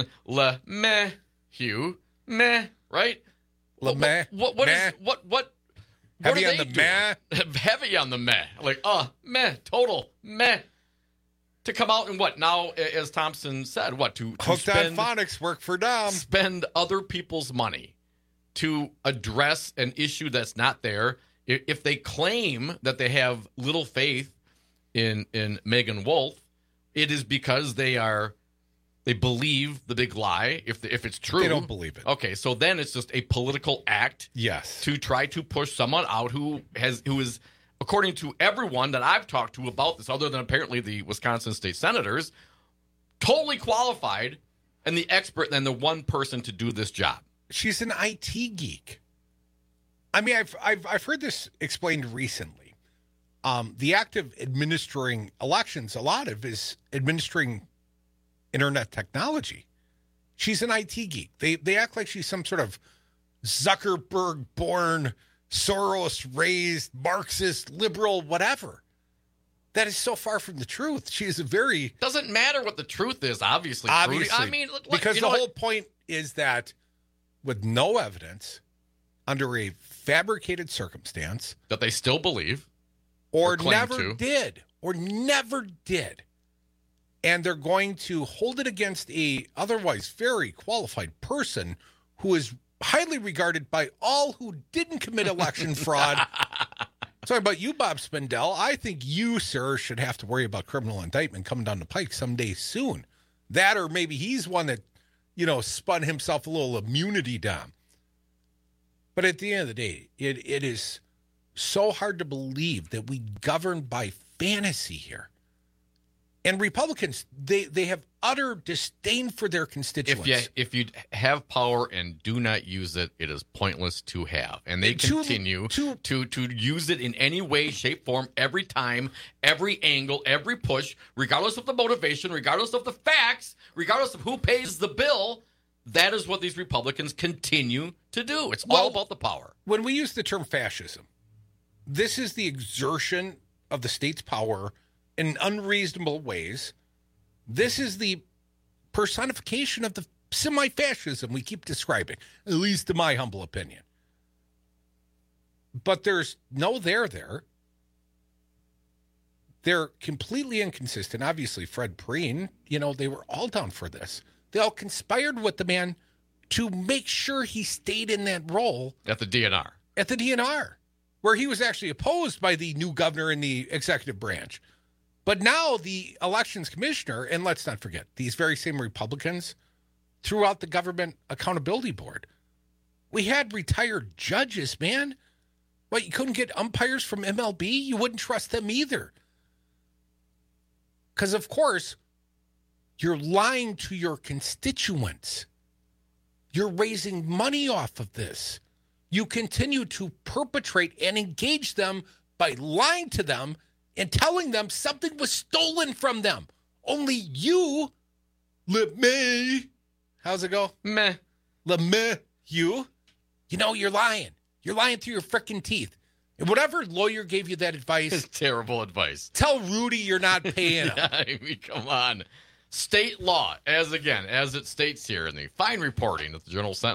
LeMahieu. Meh, right? LeMay. What, what, what meh. is, what, what, Heavy what are on they the doing? Heavy on the meh. Like, uh, meh, total, meh. To come out and what? Now, as Thompson said, what? To, to Hooked spend, on phonics work for Dom. Spend other people's money to address an issue that's not there. If, if they claim that they have little faith in in Megan Wolf, it is because they are they believe the big lie. If the, if it's true, They don't believe it. Okay, so then it's just a political act. Yes. To try to push someone out who has who is, according to everyone that I've talked to about this, other than apparently the Wisconsin state senators, totally qualified and the expert and the one person to do this job. She's an I T geek. I mean, I've I've I've heard this explained recently. Um, the act of administering elections, a lot of is administering internet technology. She's an I T geek. They they act like she's some sort of Zuckerberg-born, Soros-raised, Marxist, liberal, whatever. That is so far from the truth. She is a very... Doesn't matter what the truth is, obviously. Obviously. Trudy. I mean, look, because you the know whole what? point is that with no evidence, under a fabricated circumstance... That they still believe. Or, Or claim never to. did. Or never did. And they're going to hold it against a otherwise very qualified person who is highly regarded by all who didn't commit election fraud. Talking about you, Bob Spindell, I think you, sir, should have to worry about criminal indictment coming down the pike someday soon. That or maybe he's one that, you know, spun himself a little immunity down. But at the end of the day, it it is so hard to believe that we govern by fantasy here. And Republicans, they, they have utter disdain for their constituents. If you if you have power and do not use it, it is pointless to have. And they To- continue to, to to use it in any way, shape, form, every time, every angle, every push, regardless of the motivation, regardless of the facts, regardless of who pays the bill. That is what these Republicans continue to do. It's all Well, about the power. When we use the term fascism, this is the exertion of the state's power in unreasonable ways. This is the personification of the semi-fascism we keep describing, at least in my humble opinion. But there's no there there. They're completely inconsistent. Obviously, Fred Preen, you know, they were all down for this. They all conspired with the man to make sure he stayed in that role At the D N R. at the D N R, where he was actually opposed by the new governor in the executive branch. But now the elections commissioner, and let's not forget, these very same Republicans threw out the Government Accountability Board. We had retired judges, man. What, you couldn't get umpires from M L B? You wouldn't trust them either. Because, of course, you're lying to your constituents. You're raising money off of this. You continue to perpetrate and engage them by lying to them and telling them something was stolen from them. Only you, LeMay, how's it go? Meh. LeMay, you, you know, you're lying. You're lying through your frickin' teeth. And whatever lawyer gave you that advice, It's terrible advice. tell Rudy you're not paying him. Yeah, I mean, come on. State law, as again, as it states here in the fine reporting of the Journal Sentinel,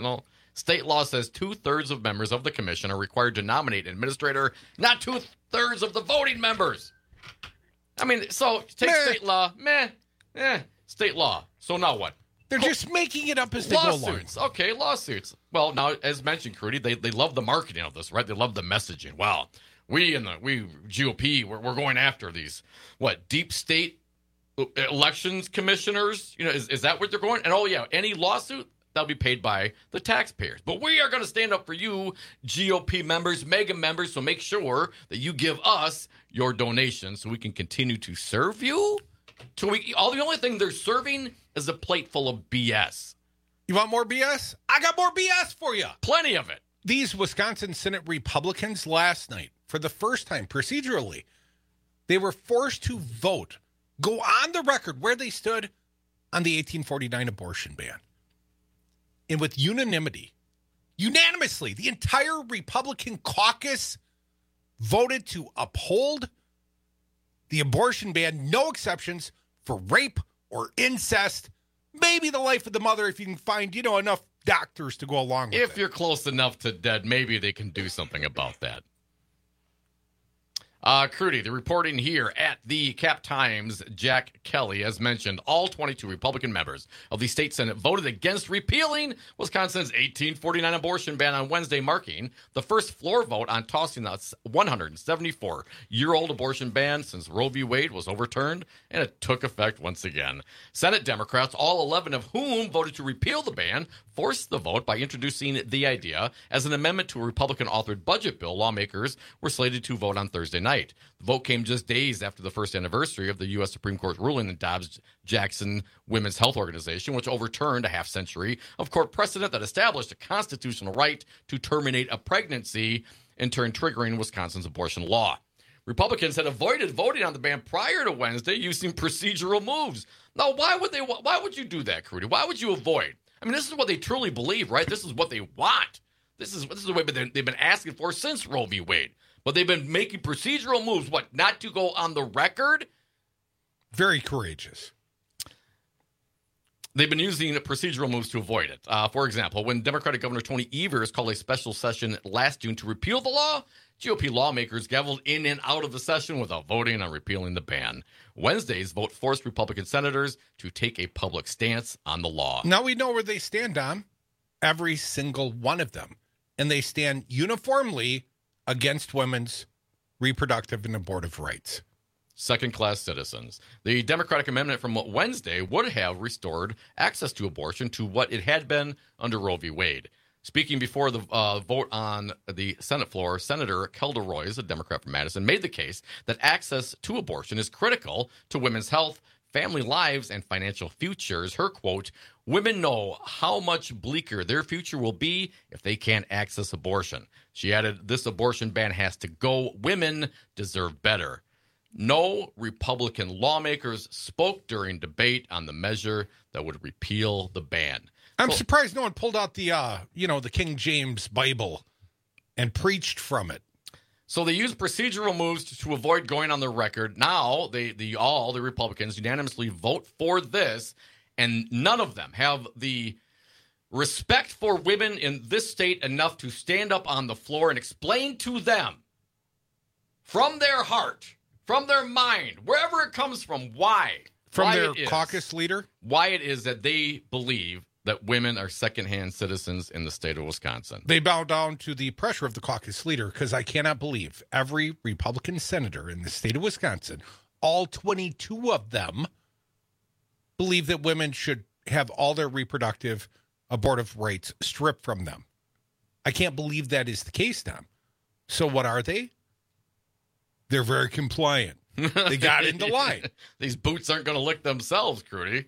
State law says two-thirds of members of the commission are required to nominate an administrator, not two-thirds of the voting members. I mean, so take meh. State law, meh, eh, state law. So now what? They're Co- just making it up as they lawsuits. go along. Okay, lawsuits. Well, now, as mentioned, Crudy, they, they love the marketing of this, right? They love the messaging. Wow, we in the we G O P, we're, we're going after these, what, deep state elections commissioners? You know, is, is that what they're going? And oh, yeah, any lawsuit, that'll be paid by the taxpayers. But we are going to stand up for you, G O P members, mega members, so make sure that you give us your donations so we can continue to serve you. So we, all the only thing they're serving is a plate full of B S. You want more B S? I got more B S for you. Plenty of it. These Wisconsin Senate Republicans last night, for the first time procedurally, they were forced to vote, go on the record where they stood on the eighteen forty-nine abortion ban. And with unanimity, unanimously, the entire Republican caucus voted to uphold the abortion ban, no exceptions for rape or incest, maybe the life of the mother if you can find, you know, enough doctors to go along with if it. If you're close enough to dead, maybe they can do something about that. Uh, Crudy, the reporting here at the Cap Times, Jack Kelly, as mentioned, all twenty-two Republican members of the state Senate voted against repealing Wisconsin's eighteen forty-nine abortion ban on Wednesday, marking the first floor vote on tossing the one hundred seventy-four-year-old abortion ban since Roe v. Wade was overturned, and it took effect once again. Senate Democrats, all eleven of whom voted to repeal the ban, forced the vote by introducing the idea as an amendment to a Republican-authored budget bill lawmakers were slated to vote on Thursday night. The vote came just days after the first anniversary of the U S Supreme Court ruling in Dobbs-Jackson Women's Health Organization, which overturned a half-century of court precedent that established a constitutional right to terminate a pregnancy, in turn triggering Wisconsin's abortion law. Republicans had avoided voting on the ban prior to Wednesday using procedural moves. Now, why would they? Why would you do that, Crudy? Why would you avoid? I mean, this is what they truly believe, right? This is what they want. This is this is the way they've been asking for since Roe v. Wade. But they've been making procedural moves, what, not to go on the record? Very courageous. They've been using procedural moves to avoid it. Uh, for example, when Democratic Governor Tony Evers called a special session last June to repeal the law, G O P lawmakers gavelled in and out of the session without voting on repealing the ban. Wednesday's vote forced Republican senators to take a public stance on the law. Now we know where they stand on, every single one of them. And they stand uniformly against women's reproductive and abortive rights. Second-class citizens. The Democratic amendment from Wednesday would have restored access to abortion to what it had been under Roe v. Wade. Speaking before the uh, vote on the Senate floor, Senator Kelda Roys, a Democrat from Madison, made the case that access to abortion is critical to women's health, family lives, and financial futures. Her quote, "Women know how much bleaker their future will be if they can't access abortion." She added, "This abortion ban has to go. Women deserve better." No Republican lawmakers spoke during debate on the measure that would repeal the ban. I'm so, surprised no one pulled out the, uh, you know, the King James Bible and preached from it. So they used procedural moves to, to avoid going on the record. Now they, the all the Republicans unanimously vote for this, and none of them have the respect for women in this state enough to stand up on the floor and explain to them from their heart, from their mind, wherever it comes from, why. From why their it is, caucus leader? Why it is that they believe that women are secondhand citizens in the state of Wisconsin. They bow down to the pressure of the caucus leader, because I cannot believe every Republican senator in the state of Wisconsin, all twenty-two of them, believe that women should have all their reproductive abortive rights stripped from them. I can't believe that is the case now. So what are they? They're very compliant. They got into line. These boots aren't going to lick themselves, Crudy.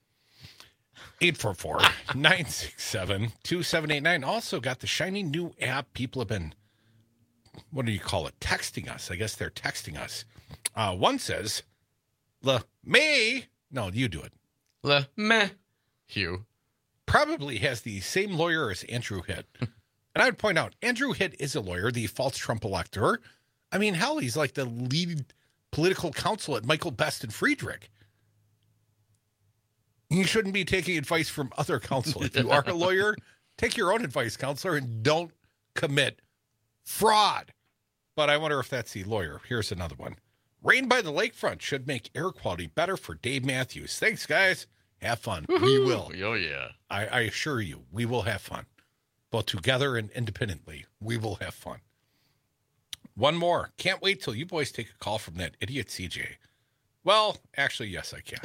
eight four four, nine six seven, two seven eight nine. Also got the shiny new app. People have been, what do you call it, texting us. I guess they're texting us. Uh, one says, Le May, no, you do it. Le Meh, Hugh. Probably has the same lawyer as Andrew Hitt. And I would point out, Andrew Hitt is a lawyer, the false Trump elector. I mean, hell, he's like the lead political counsel at Michael Best and Friedrich. You shouldn't be taking advice from other counsel. If you are a lawyer, take your own advice, counselor, and don't commit fraud. But I wonder if that's the lawyer. Here's another one. Rain by the lakefront should make air quality better for Dave Matthews. Thanks, guys. Have fun. Woo-hoo. We will. Oh, yeah. I, I assure you, we will have fun. Both together and independently, we will have fun. One more. Can't wait till you boys take a call from that idiot C J. Well, actually, yes, I can.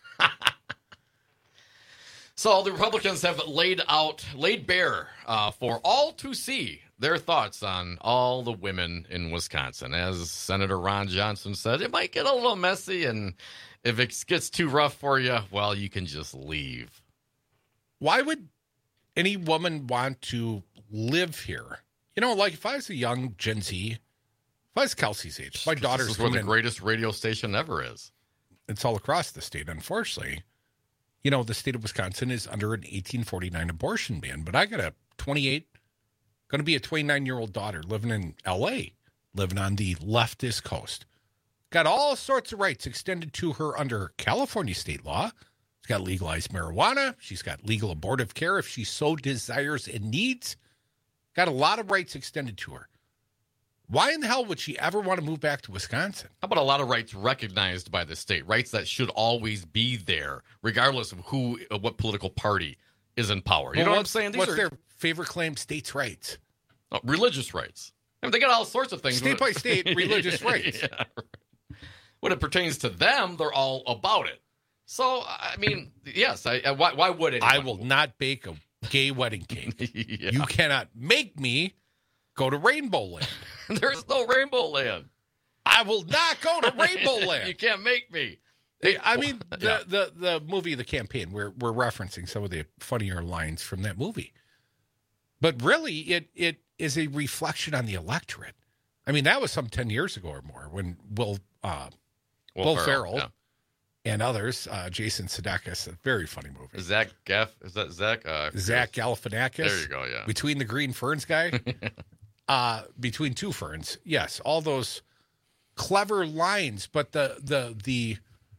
So the Republicans have laid out, laid bare uh, for all to see their thoughts on all the women in Wisconsin. As Senator Ron Johnson said, it might get a little messy, and if it gets too rough for you, well, you can just leave. Why would any woman want to live here? You know, like if I was a young Gen Z, if I was Kelsey's age, my daughter's This is where the in, greatest radio station ever is. It's all across the state, unfortunately. You know, the state of Wisconsin is under an eighteen forty-nine abortion ban, but I got a twenty-eight, going to be a twenty-nine-year-old daughter living in L A, living on the leftist coast. Got all sorts of rights extended to her under California state law. She's got legalized marijuana. She's got legal abortive care if she so desires and needs. Got a lot of rights extended to her. Why in the hell would she ever want to move back to Wisconsin? How about a lot of rights recognized by the state, rights that should always be there, regardless of who, uh, what political party is in power? You Well, know what I'm what's- saying? These what's are their favorite claim? States' rights. oh, religious rights. I mean, they got all sorts of things. State by state, religious rights. Yeah. When it pertains to them, they're all about it. So, I mean, yes, I, I, why, why would it? I will not bake a gay wedding cake. Yeah. You cannot make me go to Rainbow Land. There's no Rainbow Land. I will not go to Rainbow Land. You can't make me. They, I mean, the, Yeah. the, the movie, The Campaign, we're, we're referencing some of the funnier lines from that movie. But really, it it is a reflection on the electorate. I mean, that was some ten years ago or more when Will, uh, Will Will, Ferrell, Ferrell, yeah. and others, uh, Jason Sudeikis, a very funny movie. Zach Gaff, is that Zach? Uh, Zach Galifianakis. There you go, yeah. Between the Green Ferns guy, uh, between two ferns. Yes, all those clever lines, but the the the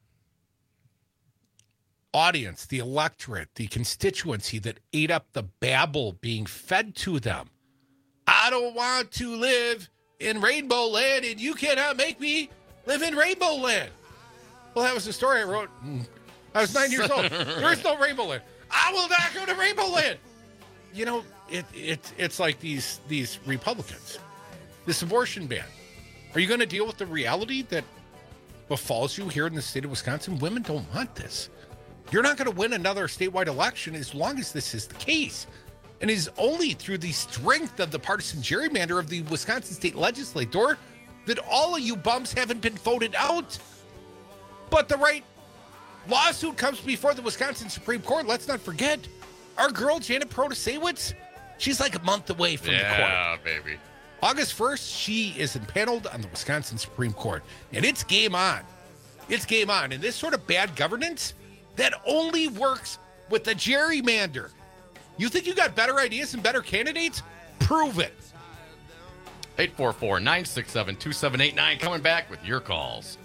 audience, the electorate, the constituency that ate up the babble being fed to them. I don't want to live in Rainbow Land, and you cannot make me live in Rainbow Land. Well, that was the story I wrote. I was nine years old. There is no Rainbow Land. I will not go to Rainbow Land. You know, it, it it's like these these Republicans, this abortion ban. Are you going to deal with the reality that befalls you here in the state of Wisconsin? Women don't want this. You're not going to win another statewide election as long as this is the case. And it is only through the strength of the partisan gerrymander of the Wisconsin state legislature that all of you bums haven't been voted out. But the right lawsuit comes before the Wisconsin Supreme Court. Let's not forget, our girl Janet Protasewicz, she's like a month away from the court. Yeah, baby. August first, she is impaneled on the Wisconsin Supreme Court. And it's game on. It's game on. And this sort of bad governance, that only works with the gerrymander. You think you got better ideas and better candidates? Prove it. eight four four, nine six seven, two seven eight nine. Coming back with your calls.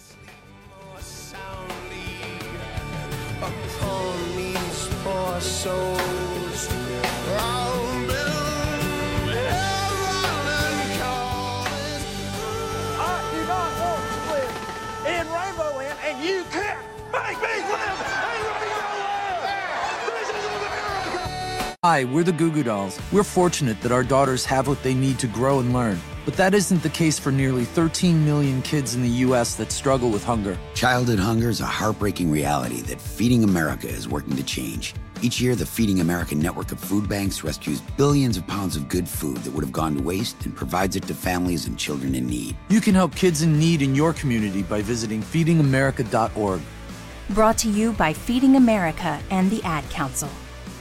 Upon these poor souls, I'll build heaven and cause. I do not want to live in Rainbow Land, and you can't make me live in Rainbow Land! This is America! Hi, we're the Goo Goo Dolls. We're fortunate that our daughters have what they need to grow and learn. But that isn't the case for nearly thirteen million kids in the U S that struggle with hunger. Childhood hunger is a heartbreaking reality that Feeding America is working to change. Each year, the Feeding America network of food banks rescues billions of pounds of good food that would have gone to waste and provides it to families and children in need. You can help kids in need in your community by visiting feeding america dot org. Brought to you by Feeding America and the Ad Council.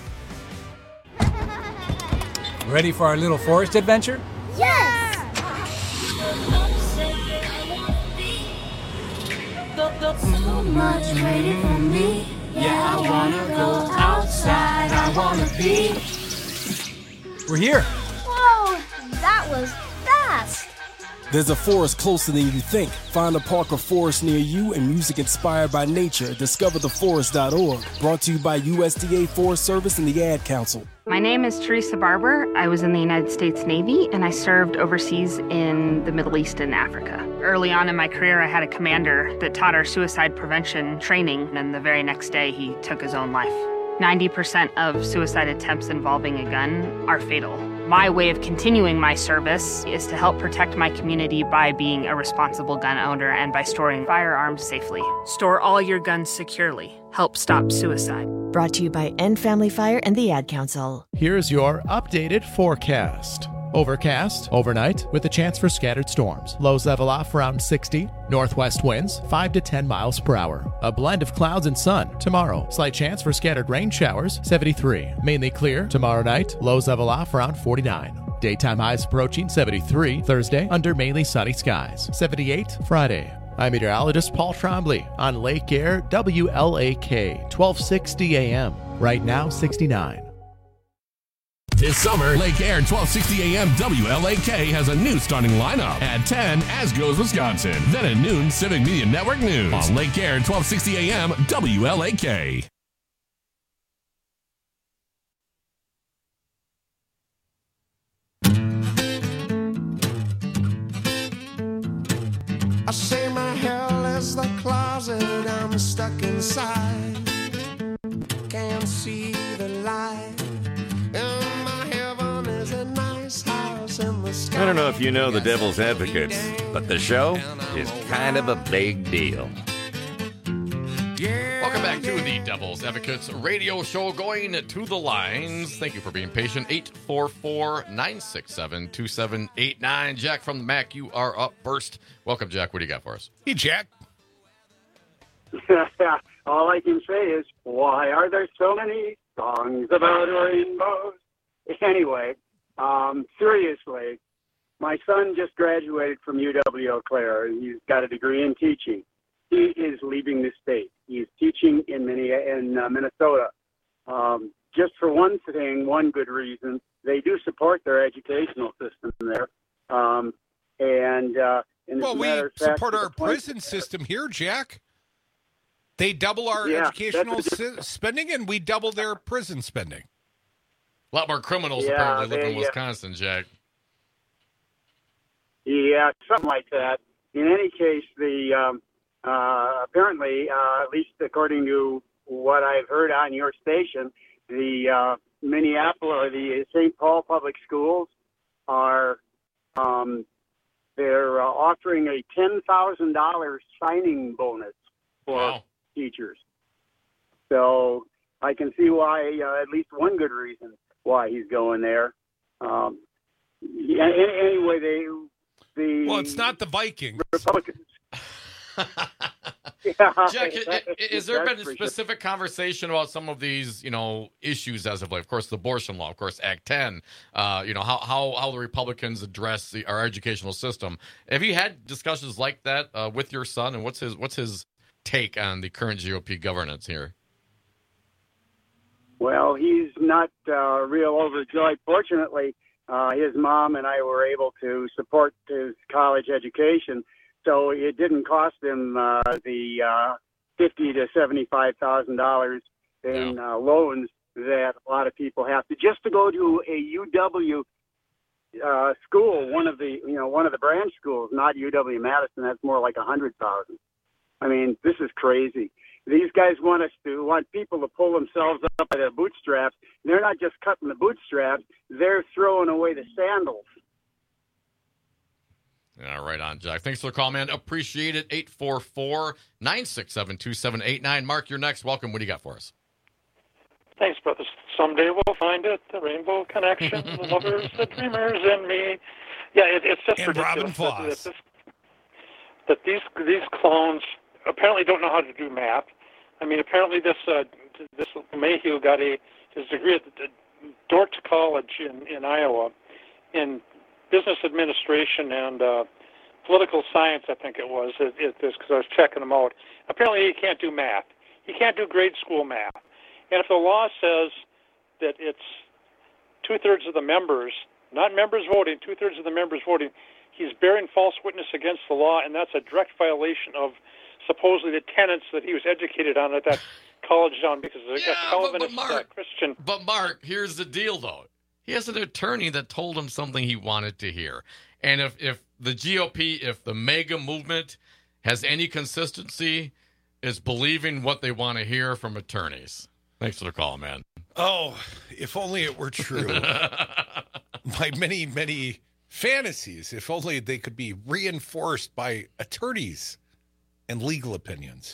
Ready for our little forest adventure? Yes! So much waiting for me. Yeah, I wanna go outside. I wanna be. We're here. Whoa, that was fast. There's a forest closer than you think. Find a park or forest near you and music inspired by nature. discover the forest dot org. Brought to you by U S D A Forest Service and the Ad Council. My name is Teresa Barber. I was in the United States Navy and I served overseas in the Middle East and Africa. Early on in my career, I had a commander that taught our suicide prevention training, and the very next day he took his own life. ninety percent of suicide attempts involving a gun are fatal. My way of continuing my service is to help protect my community by being a responsible gun owner and by storing firearms safely. Store all your guns securely. Help stop suicide. Brought to you by End Family Fire and the Ad Council. Here's your updated forecast. Overcast overnight with a chance for scattered storms. Lows level off around sixty. Northwest winds five to ten miles per hour. A blend of clouds and sun tomorrow. Slight chance for scattered rain showers, seventy-three. Mainly clear tomorrow night. Lows level off around forty-nine. Daytime highs approaching seventy-three. Thursday under mainly sunny skies. seventy-eight Friday. I'm meteorologist Paul Trombley on Lake Air W L A K, twelve sixty A M. Right now sixty-nine. This summer, Lake Air twelve sixty A M W L A K has a new starting lineup. At ten, As Goes Wisconsin. Then at noon, Civic Media Network News. On Lake Air twelve sixty A M W L A K. I say my hell is the closet I'm stuck inside. Can't see the light. And my heaven is a nice house in the sky. I don't know if you know the Devil's Advocates, but the show is kind of a big deal. Welcome back to the Devil's Advocates radio show, going to the lines. Thank you for being patient. eight four four, nine six seven, two seven eight nine. Jack from the Mac, you are up first. Welcome, Jack. What do you got for us? Hey, Jack. All I can say is, why are there so many songs about rainbows? Anyway, um, seriously, my son just graduated from U W Eau Claire, and he's got a degree in teaching. He is leaving the state. He's teaching in, in uh, Minnesota. Um, just for one thing, one good reason, they do support their educational system there. Um, and uh, and well, we support our prison system here, Jack. They double our yeah, educational si- spending, and we double their prison spending. A lot more criminals yeah, apparently live they, in Wisconsin, Jack. Yeah, something like that. In any case, the um, uh, apparently, uh, at least according to what I've heard on your station, the uh, Minneapolis or the Saint Paul Public Schools are um, they're uh, offering a ten thousand dollars signing bonus for wow. teachers. So I can see why, uh, at least one good reason why he's going there. Um, yeah, anyway, they the well, it's not the Vikings. Republicans. yeah, Jack, is there been a specific sure. conversation about some of these, you know, issues as of late? Of course, the abortion law, of course, Act ten. Uh, you know, how how how the Republicans address the, our educational system. Have you had discussions like that uh, with your son, and what's his what's his take on the current G O P governance here? Well, he's not uh, real overjoyed. Fortunately, uh, his mom and I were able to support his college education, so it didn't cost him uh, the uh, fifty to seventy-five thousand dollars in yeah. uh, loans that a lot of people have to just to go to a U W uh, school, one of the you know one of the branch schools, not U W Madison. That's more like a hundred thousand. I mean, this is crazy. These guys want us to want people to pull themselves up by their bootstraps. They're not just cutting the bootstraps; they're throwing away the sandals. Yeah, right on, Jack. Thanks for the call, man. Appreciate it. eight four four, nine six seven, two seven eight nine. Mark, you're next. Welcome. What do you got for us? Thanks, brothers. Someday we'll find it. The Rainbow Connection, the lovers, the dreamers, and me. Yeah, it, it's just and ridiculous Robin that, Foss. that, this, that these these clones apparently don't know how to do math. I mean, apparently this uh, this Mayhew got a his degree at the Dordt College in, in Iowa in business administration and uh, political science, I think it was. It, it, this because I was checking him out. Apparently, he can't do math. He can't do grade school math. And if the law says that it's two thirds of the members, not members voting, two thirds of the members voting, he's bearing false witness against the law, and that's a direct violation of supposedly the tenets that he was educated on at that college down because of Yeah, a Calvinist but, but Mark, uh, Christian. But Mark, here's the deal, though. He has an attorney that told him something he wanted to hear. And if, if the G O P, if the MAGA movement has any consistency, it's believing what they want to hear from attorneys. Thanks for the call, man. Oh, if only it were true. My many, many fantasies, if only they could be reinforced by attorneys and legal opinions.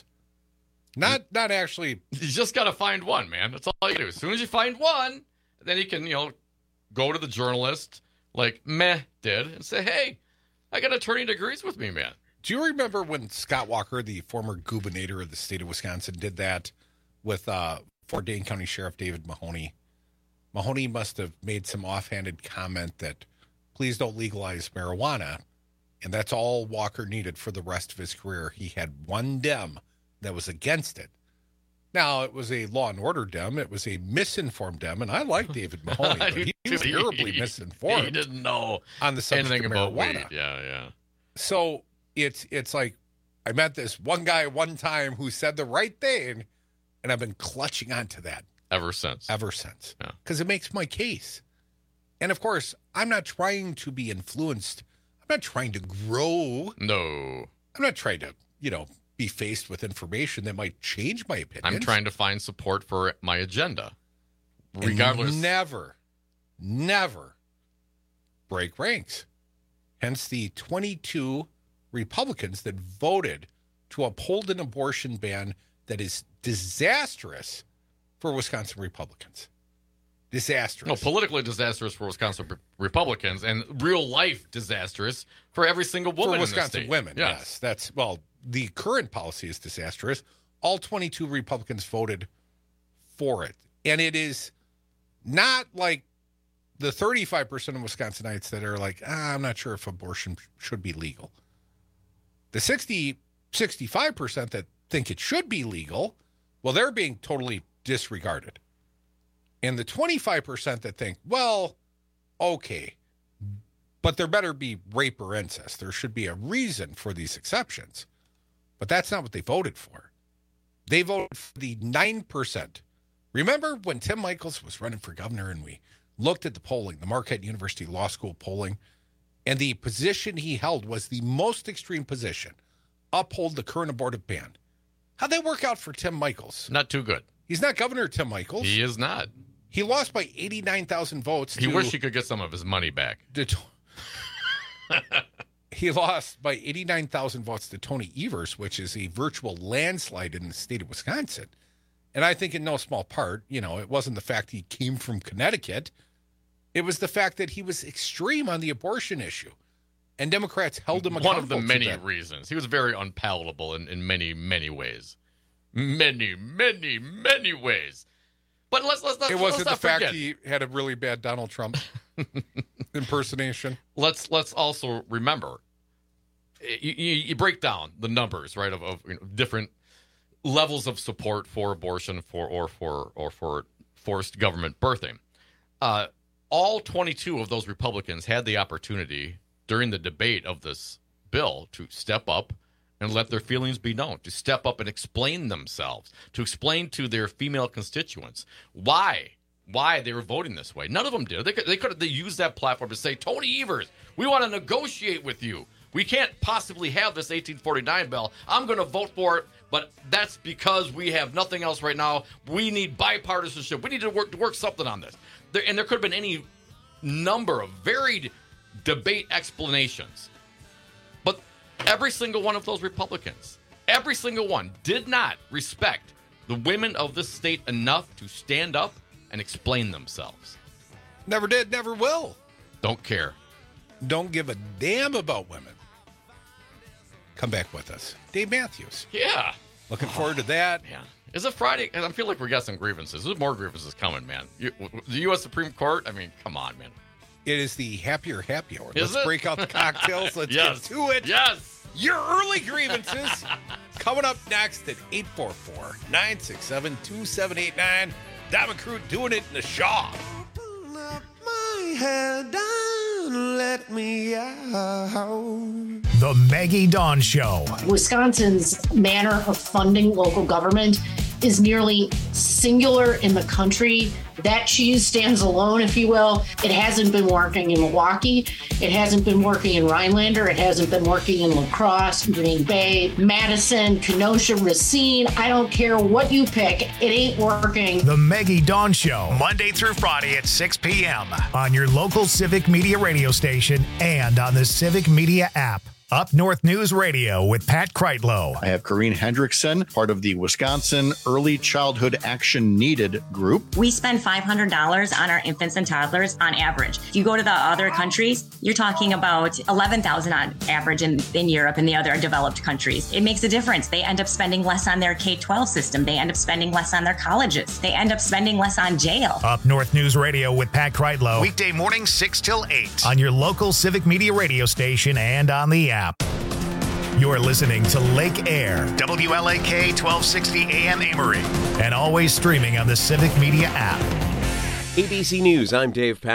Not not actually. You just got to find one, man. That's all you do. As soon as you find one, then you can, you know, go to the journalist like Meh did and say, hey, I got an attorney that agrees with me, man. Do you remember when Scott Walker, the former gubernator of the state of Wisconsin, did that with uh, Fort Dane County Sheriff David Mahoney? Mahoney must have made some offhanded comment that please don't legalize marijuana. And that's all Walker needed for the rest of his career. He had one Dem that was against it. Now, it was a law and order Dem. It was a misinformed Dem. And I like David Mahoney, but he, he was terribly misinformed. He didn't know on the subject anything of about marijuana. weed. Yeah, yeah. So it's it's like I met this one guy one time who said the right thing, and I've been clutching onto that ever since. Ever since. Yeah. Because it makes my case. And of course, I'm not trying to be influenced. I'm not trying to grow. No. I'm not trying to, you know, be faced with information that might change my opinion. I'm trying to find support for my agenda. Regardless. And never, never break ranks. Hence the twenty-two Republicans that voted to uphold an abortion ban that is disastrous for Wisconsin Republicans. Disastrous. No, politically disastrous for Wisconsin Republicans and real life disastrous for every single woman for Wisconsin in the state. women. Yes. yes, that's well. The current policy is disastrous. All twenty-two Republicans voted for it, and it is not like the thirty-five percent of Wisconsinites that are like, ah, I'm not sure if abortion should be legal. The sixty, sixty-five percent that think it should be legal, well, they're being totally disregarded. And the twenty-five percent that think, well, okay, but there better be rape or incest. There should be a reason for these exceptions. But that's not what they voted for. They voted for the nine percent. Remember when Tim Michels was running for governor and we looked at the polling, the Marquette University Law School polling, and the position he held was the most extreme position, uphold the current abortive ban. How'd that work out for Tim Michels? Not too good. He's not Governor Tim Michels. He is not. He lost by eighty-nine thousand votes. He to, wished he could get some of his money back. To, he lost by eighty-nine thousand votes to Tony Evers, which is a virtual landslide in the state of Wisconsin. And I think in no small part, you know, it wasn't the fact he came from Connecticut. It was the fact that he was extreme on the abortion issue. And Democrats held him accountable. One of the many that. reasons. He was very unpalatable in, in many, many ways. Many, many, many ways. But let's let's not. It wasn't let's the not fact forget. he had a really bad Donald Trump impersonation. Let's let's also remember. You, you, you break down the numbers, right, of, of you know, different levels of support for abortion, for or for or for forced government birthing. Uh, all twenty-two of those Republicans had the opportunity during the debate of this bill to step up and let their feelings be known, to step up and explain themselves, to explain to their female constituents why why they were voting this way. None of them did. They could they could have they used that platform to say, Tony Evers, we want to negotiate with you. We can't possibly have this eighteen forty-nine bill. I'm going to vote for it, but that's because we have nothing else right now. We need bipartisanship. We need to work to work something on this. There, and there could have been any number of varied debate explanations. But every single one of those Republicans, every single one, did not respect the women of this state enough to stand up and explain themselves. Never did, never will. Don't care. Don't give a damn about women. Come back with us. Dave Matthews. Yeah. Looking forward to that. Yeah. Is it Friday? I feel like we got some grievances. There's more grievances coming, man. You, the U S Supreme Court, I mean, come on, man. It is the happier happy hour. Is Let's it? break out the cocktails. Let's Yes. get to it. Yes. Your early grievances coming up next at eight four four, nine six seven, two seven eight nine. Diamond Crew doing it in the shop. My head down wouldn't let me out. The Maggie Dawn Show. Wisconsin's manner of funding local government is nearly singular in the country. That cheese stands alone, if you will. It hasn't been working in Milwaukee. It hasn't been working in Rhinelander. It hasn't been working in La Crosse, Green Bay, Madison, Kenosha, Racine. I don't care what you pick. It ain't working. The Maggie Dawn Show, Monday through Friday at six p.m. on your local Civic Media radio station and on the Civic Media app. Up North News Radio with Pat Kreitlow. I have Corrine Hendrickson, part of the Wisconsin Early Childhood Action Needed group. We spend five hundred dollars on our infants and toddlers on average. If you go to the other countries, you're talking about eleven thousand dollars on average in, in Europe and the other developed countries. It makes a difference. They end up spending less on their K twelve system. They end up spending less on their colleges. They end up spending less on jail. Up North News Radio with Pat Kreitlow. Weekday morning six till eight on your local Civic Media radio station and on the app. You're listening to Lake Air, W L A K twelve sixty A M Amory, and always streaming on the Civic Media app. A B C News, I'm Dave Pat.